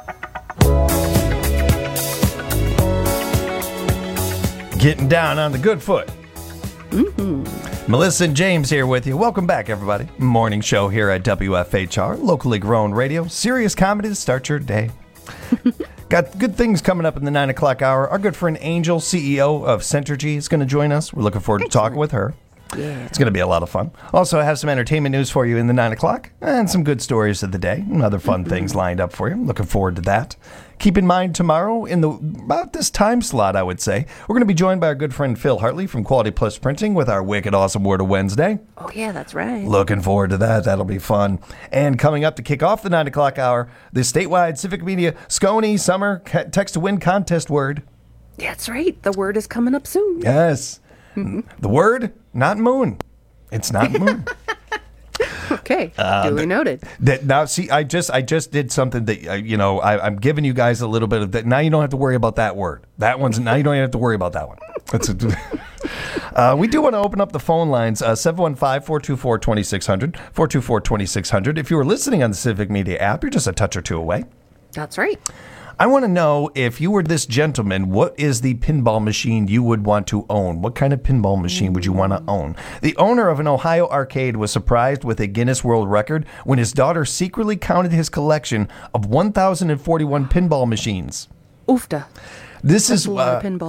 Getting down on the good foot. Mm-hmm. Melissa and James here with you. Welcome back, everybody. Morning show here at W F H R, locally grown radio. Serious comedy to start your day. Got good things coming up in the nine o'clock hour. Our good friend Angel, C E O of Centergy, is going to join us. We're looking forward to talking with her. Yeah. It's going to be a lot of fun. Also, I have some entertainment news for you in the nine o'clock and some good stories of the day and other fun mm-hmm. things lined up for you. Looking forward to that. Keep in mind, tomorrow, in the about this time slot, I would say, we're going to be joined by our good friend Phil Hartley from Quality Plus Printing with our Wicked Awesome Word of Wednesday. Oh, yeah, that's right. Looking forward to that. That'll be fun. And coming up to kick off the nine o'clock hour, the statewide Civic Media Scony Summer Text to Win contest word. That's right. The word is coming up soon. Yes. Mm-hmm. The word, not moon. It's not moon. Okay, uh, duly noted. That now, see, I just, I just did something that uh, you know, I, I'm giving you guys a little bit of that. Now you don't have to worry about that word. That one's now you don't even have to worry about that one. That's a, uh, we do want to open up the phone lines uh, seven one five, four two four, two six zero zero, four two four, two six zero zero. If you were listening on the Civic Media app, you're just a touch or two away. That's right. I want to know, if you were this gentleman, what is the pinball machine you would want to own? What kind of pinball machine would you want to own? The owner of an Ohio arcade was surprised with a Guinness World Record when his daughter secretly counted his collection of one thousand forty-one pinball machines. Oofta. This That's is a lot uh, of pinball.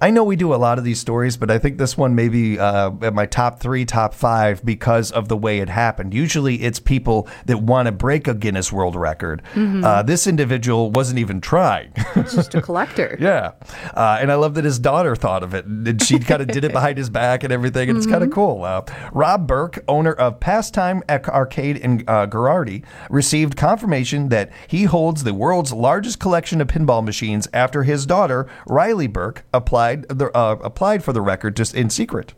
I know we do a lot of these stories, but I think this one may be uh, at my top three, top five because of the way it happened. Usually it's people that want to break a Guinness World Record. Mhm. Uh, this individual wasn't even trying. Just a collector. Yeah. Uh, and I love that his daughter thought of it. And she kind of did it behind his back and everything. And it's kind of Mhm. cool. Uh, Rob Burke, owner of Pastime Ec- Arcade in uh, Girardi, received confirmation that he holds the world's largest collection of pinball machines after his daughter, Riley Burke, applied, the, uh, applied for the record just in secret.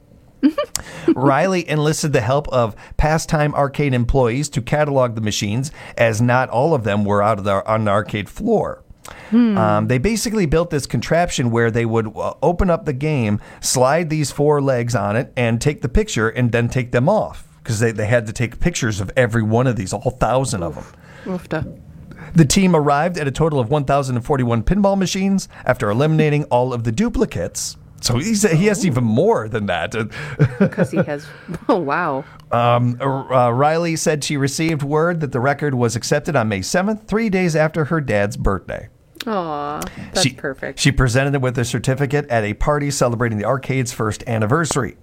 Riley enlisted the help of Pastime Arcade employees to catalog the machines, as not all of them were out of the, on the arcade floor. Hmm. Um, they basically built this contraption where they would uh, open up the game, slide these four legs on it, and take the picture and then take them off. Because they, they had to take pictures of every one of these, all thousand of them. Oofta. The team arrived at a total of one thousand forty-one pinball machines after eliminating all of the duplicates. So he's, he has even more than that. Because he has, oh, wow. Um, uh, Riley said she received word that the record was accepted on May seventh, three days after her dad's birthday. Aw, that's she, perfect. She presented it with a certificate at a party celebrating the arcade's first anniversary.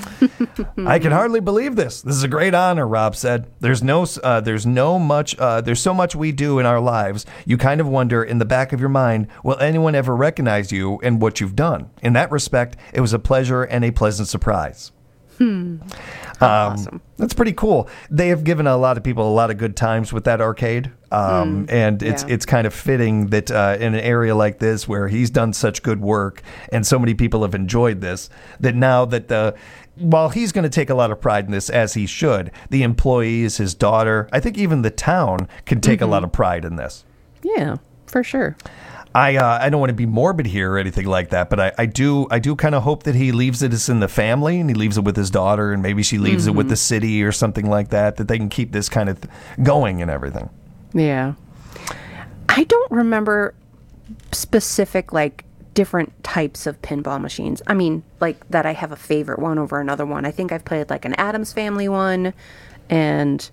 I can hardly believe this. This is a great honor, Rob said. There's no, uh, there's no much, uh, there's so much we do in our lives. You kind of wonder in the back of your mind, will anyone ever recognize you and what you've done? In that respect, it was a pleasure and a pleasant surprise. Hmm. Um, awesome. That's pretty cool. They have given a lot of people a lot of good times with that arcade. Um, Mm, and it's yeah. it's kind of fitting that uh, in an area like this where he's done such good work and so many people have enjoyed this, that now that the while he's going to take a lot of pride in this, as he should, the employees, his daughter, I think even the town can take Mhm. a lot of pride in this. Yeah, for sure. I uh, I don't want to be morbid here or anything like that, but I, I do I do kind of hope that he leaves it as in the family and he leaves it with his daughter and maybe she leaves it with Mhm. the city or something like that, that they can keep this kind of th- going and everything. Yeah. I don't remember specific, like, different types of pinball machines. I mean, like, that I have a favorite one over another one. I think I've played, like, an Addams Family one, and,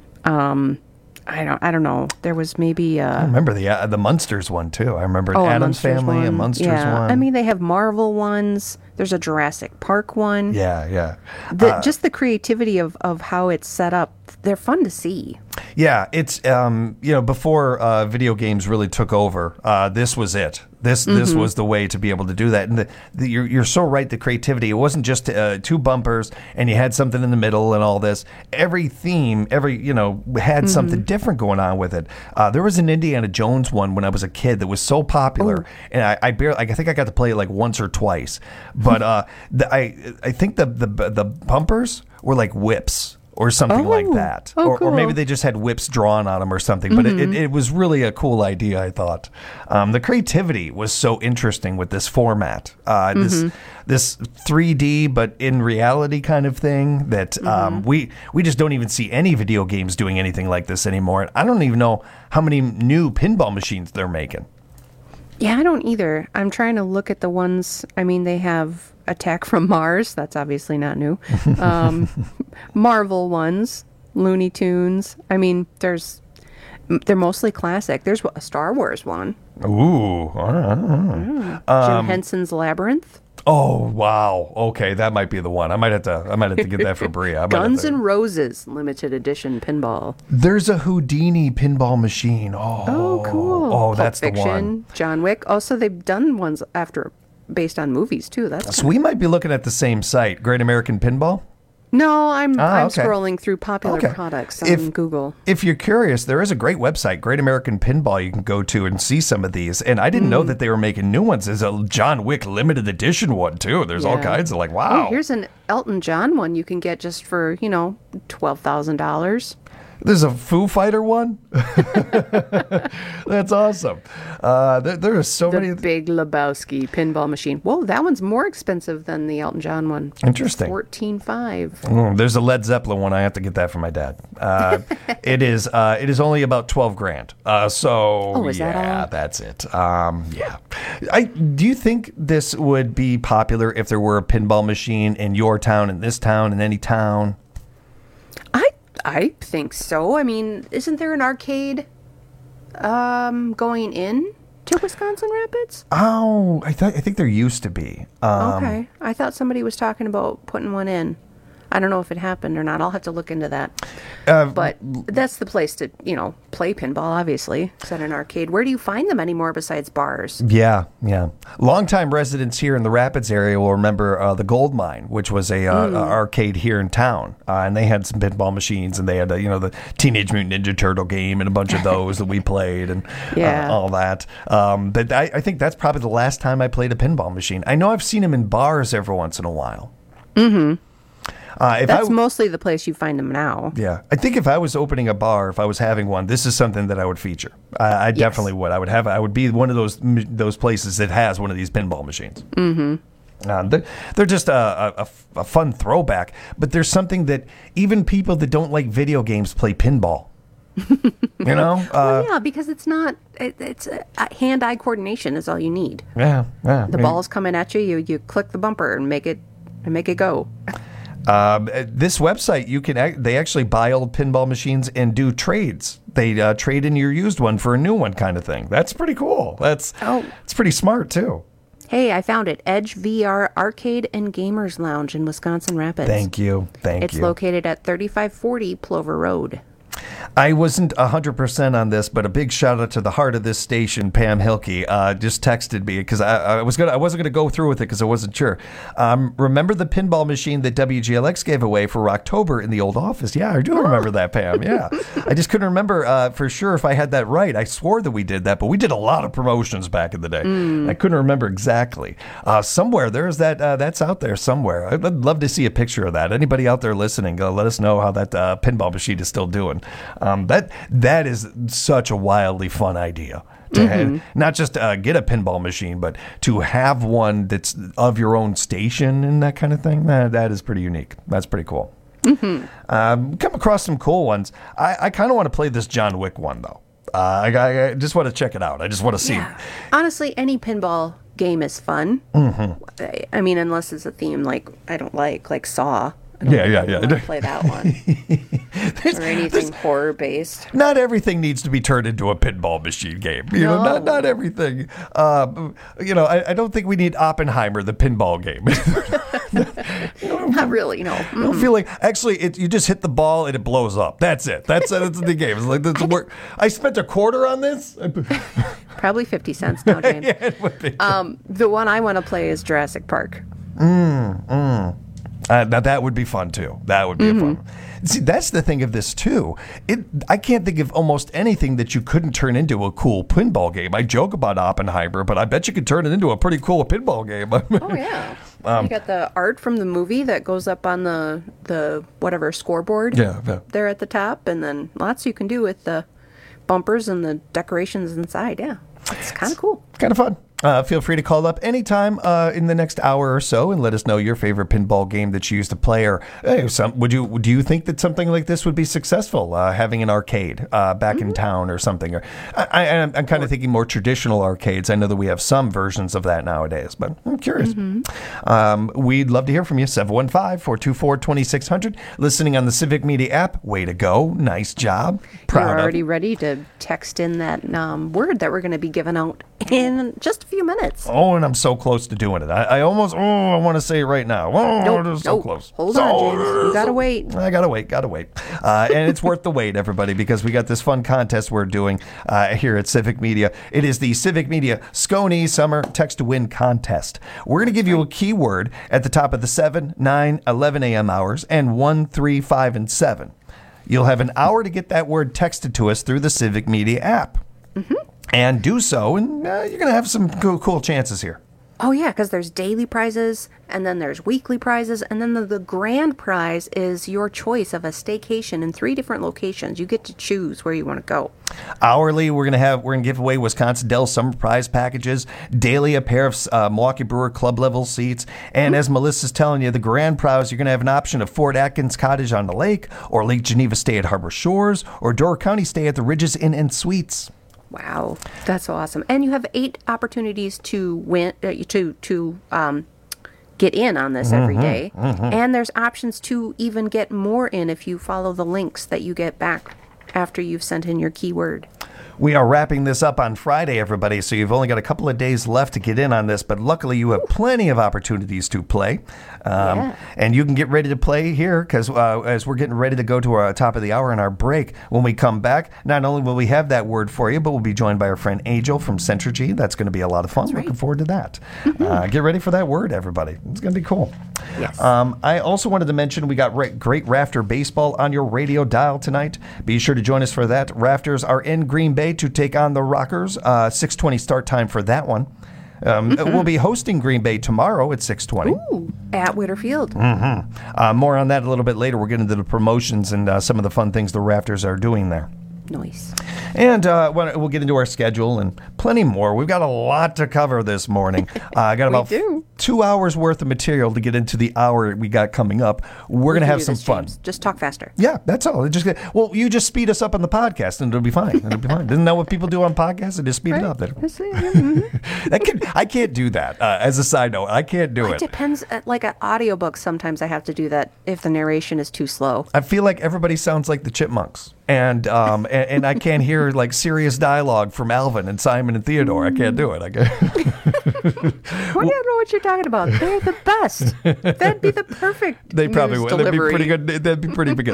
um... I don't. I don't know. There was maybe. Uh, I remember the uh, the Munsters one too. I remember an oh, a Addams Munsters Family, a one. Munsters yeah. one. I mean, they have Marvel ones. There's a Jurassic Park one. yeah, yeah, The, Uh, just the creativity of, of how it's set up. They're fun to see. yeah. It's um, you know, before uh, video games really took over, uh, this was it. This this Mhm. was the way to be able to do that. And the, the, you're you're so right. The creativity. It wasn't just uh, two bumpers and you had something in the middle and all this. Every theme, every you know, had something Mhm. different going on with it. Uh, there was an Indiana Jones one when I was a kid that was so popular, and I, I barely. I think I got to play it like once or twice. But uh, the, I I think the the the bumpers were like whips. Or something like Oh. that. Oh, or, or maybe cool. they just had whips drawn on them or something. But it, it, Mhm. it was really a cool idea, I thought. Um, the creativity was so interesting with this format. Uh, This Mhm. this three D, but in reality kind of thing that um, we, we just don't even see any video games doing anything like this anymore. And I don't even know how many new pinball machines they're making. Yeah, I don't either. I'm trying to look at the ones. I mean, they have Attack from Mars. That's obviously not new. Um, Marvel ones, Looney Tunes. I mean, there's. They're mostly classic. There's a Star Wars one. Ooh. all right, all right. Jim Um, Henson's Labyrinth. Oh, wow. Okay, that might be the one. I might have to I might have to get that for Bria. I might have Guns to- N' Roses limited edition pinball. There's a Houdini pinball machine. Oh, Oh, cool. Oh, Pulp that's Fiction, the one. John Wick. Also, they've done ones after based on movies too. That's So we might be looking at the same site, Great American Pinball. no. I'm Ah, I'm okay. scrolling through popular Okay. products on If- Google. If you're curious, there is a great website, Great American Pinball, you can go to and see some of these. And I didn't know Mm. that they were making new ones. There's a John Wick limited edition one, too. There's all Yeah. kinds of like, Oh, wow. here's an Elton John one you can get just for you know twelve thousand dollars. There's a Foo Fighter one. That's awesome. Uh, there, there are so The many. Big Lebowski pinball machine. Whoa, that one's more expensive than the Elton John one. Interesting. Fourteen five. Mm, there's a Led Zeppelin one. I have to get that for my dad. Uh, it is. Uh, it is only about twelve grand. Uh, so Oh, is yeah, that all? that's it. Um, yeah. I do you think this would be popular if there were a pinball machine in your town, in this town, in any town? I I think so. I mean, isn't there an arcade um, going in to Wisconsin Rapids? Oh, I thought I think there used to be. Um, Okay. I thought somebody was talking about putting one in. I don't know if it happened or not. I'll have to look into that. Uh, but that's the place to, you know, play pinball, obviously. It's at an arcade. Where do you find them anymore besides bars? Yeah, yeah. Longtime residents here in the Rapids area will remember uh, the Gold Mine, which was a, uh, Mm. a arcade here in town, uh, and they had some pinball machines, and they had, uh, you know, the Teenage Mutant Ninja Turtle game and a bunch of those that we played, and Yeah. uh, all that. Um, but I, I think that's probably the last time I played a pinball machine. I know I've seen them in bars every once in a while. Mm-hmm. Uh, if That's I, mostly the place you find them now. Yeah, I think if I was opening a bar, if I was having one, this is something that I would feature. I, I definitely would. I would have. I would be one of those those places that has one of these pinball machines. Mm-hmm. Uh, they're, they're just a, a, a fun throwback, but there's something that even people that don't like video games play pinball. You know? Uh, well, yeah, because it's not. It, it's uh, hand-eye coordination is all you need. Yeah, yeah. The ball's coming at you. You you click the bumper and make it and make it go. Um, this website, you can ac- they actually buy old pinball machines and do trades. They uh, trade in your used one for a new one, kind of thing. That's pretty cool. That's oh, it's pretty smart too. Hey, I found it. Edge V R Arcade and Gamers Lounge in Wisconsin Rapids. Thank you, thank it's you. It's located at thirty-five forty Plover Road. I wasn't one hundred percent on this, but a big shout out to the heart of this station, Pam Hilke, uh, just texted me because I, I was gonna I wasn't gonna go through with it because I wasn't sure. Um, remember the pinball machine that W G L X gave away for October in the old office? Yeah, I do remember that, Pam. Yeah, I just couldn't remember uh, for sure if I had that right. I swore that we did that, but we did a lot of promotions back in the day. Mm. I couldn't remember exactly. Uh, somewhere there's that uh, that's out there somewhere. I'd love to see a picture of that. Anybody out there listening, uh, let us know how that uh, pinball machine is still doing. Um, that that is such a wildly fun idea to Mm-hmm. have, not just uh, get a pinball machine, but to have one that's of your own station and that kind of thing. That that is pretty unique. That's pretty cool. Mm-hmm. Um, come across some cool ones. I, I kind of want to play this John Wick one though. Uh, I, I, I just want to check it out. I just want to see. Yeah. Honestly, any pinball game is fun. Mm-hmm. I, I mean, unless it's a theme like I don't like, like Saw. I don't Yeah, yeah, really yeah. wanna play that one. Or anything horror based. Not everything needs to be turned into a pinball machine game. You know, not No. not everything. Uh, you know, I, I don't think we need Oppenheimer, the pinball game. Not really, no. I don't feel like actually it, you just hit the ball and it blows up. That's it. That's that's the game. It's like that's work. I spent a quarter on this. Probably fifty cents now, James. Yeah, it would be. Um, the one I want to play is Jurassic Park. Mm, mm. Uh, now that would be fun too. That would be Mm-hmm. a fun. See, that's the thing of this too. It I can't think of almost anything that you couldn't turn into a cool pinball game. I joke about Oppenheimer, but I bet you could turn it into a pretty cool pinball game. Oh yeah. Um, you got the art from the movie that goes up on the the whatever scoreboard. Yeah, yeah. There at the top, and then lots you can do with the bumpers and the decorations inside. Yeah, it's kind of cool. Kind of fun. Uh, feel free to call up anytime uh, in the next hour or so and let us know your favorite pinball game that you used to play. Or hey, some, would you do you think that something like this would be successful? Uh, having an arcade uh, back in town or something? Or I, I, I'm, I'm kind of thinking more traditional arcades. I know that we have some versions of that nowadays, but I'm curious. Um, we'd love to hear from you. seven one five, four two four, two six zero zero. Listening on the Civic Media app. Way to go! Nice job. Proud You're of already ready to text in that um, word that we're going to be giving out in just a few minutes. Oh, and I'm so close to doing it. I, I almost, oh, I want to say it right now. Oh, Nope, it is so nope. close. Hold So- on, James. You gotta wait. I gotta wait, gotta wait. Uh, and it's worth the wait, everybody, because we got this fun contest we're doing uh, here at Civic Media. It is the Civic Media Scone Summer Text to Win Contest. We're going to give you a keyword at the top of the seven, nine, eleven a.m. hours and one, three, five, and seven. You'll have an hour to get that word texted to us through the Civic Media app. Mm-hmm. And do so, and uh, you're going to have some cool, cool chances here. Oh, yeah, because there's daily prizes, and then there's weekly prizes, and then the, the grand prize is your choice of a staycation in three different locations. You get to choose where you want to go. Hourly, we're gonna have we're gonna give away Wisconsin Dells summer prize packages. Daily, a pair of uh, Milwaukee Brewer club level seats. And as Melissa's telling you, the grand prize, you're gonna have an option of Fort Atkins Cottage on the lake, or Lake Geneva stay at Harbor Shores, or Door County stay at the Ridges Inn and Suites. Wow, that's awesome! And you have eight opportunities to win, uh, to to um, get in on this every Mhm, day, mhm. and there's options to even get more in if you follow the links that you get back after you've sent in your keyword. We are wrapping this up on Friday, everybody, so you've only got a couple of days left to get in on this, but luckily you have plenty of opportunities to play. Um, Yeah. And you can get ready to play here because uh, as we're getting ready to go to our top of the hour in our break, when we come back, not only will we have that word for you, but we'll be joined by our friend Angel from Centrigy. That's going to be a lot of fun. Looking forward to that. Uh, get ready for that word, everybody. It's going to be cool. Yes. Um, I also wanted to mention we got ra- great Rafter baseball on your radio dial tonight. Be sure to join us for that. Rafters are in Green Bay to take on the Rockers. Uh, six twenty start time for that one. Um, we'll be hosting Green Bay tomorrow at six twenty. Ooh, at Whitterfield. Mm-hmm. Uh, more on that a little bit later. We'll get into the promotions and uh, some of the fun things the Rafters are doing there. Nice. And uh, we'll get into our schedule and plenty more. We've got a lot to cover this morning. Uh, I got about do. two hours worth of material to get into the hour we got coming up. We're going to can have do some this, fun. James. Just talk faster. Yeah, that's all. It just get, well, you just speed us up on the podcast, and it'll be fine. It'll be fine. Isn't that what people do on podcasts? They just speed it up. They don't- that can, I can't do that. Uh, as a side note, I can't do It it. depends. uh, Like an audiobook, sometimes I have to do that if the narration is too slow. I feel like everybody sounds like the Chipmunks, and um, and, and I can't hear like serious dialogue from Alvin and Simon and Theodore. I can't do it. I can't. Well, you don't know what you're talking about. They're the best. That'd be the perfect They probably news would. That'd be delivery. pretty good. That'd be pretty good.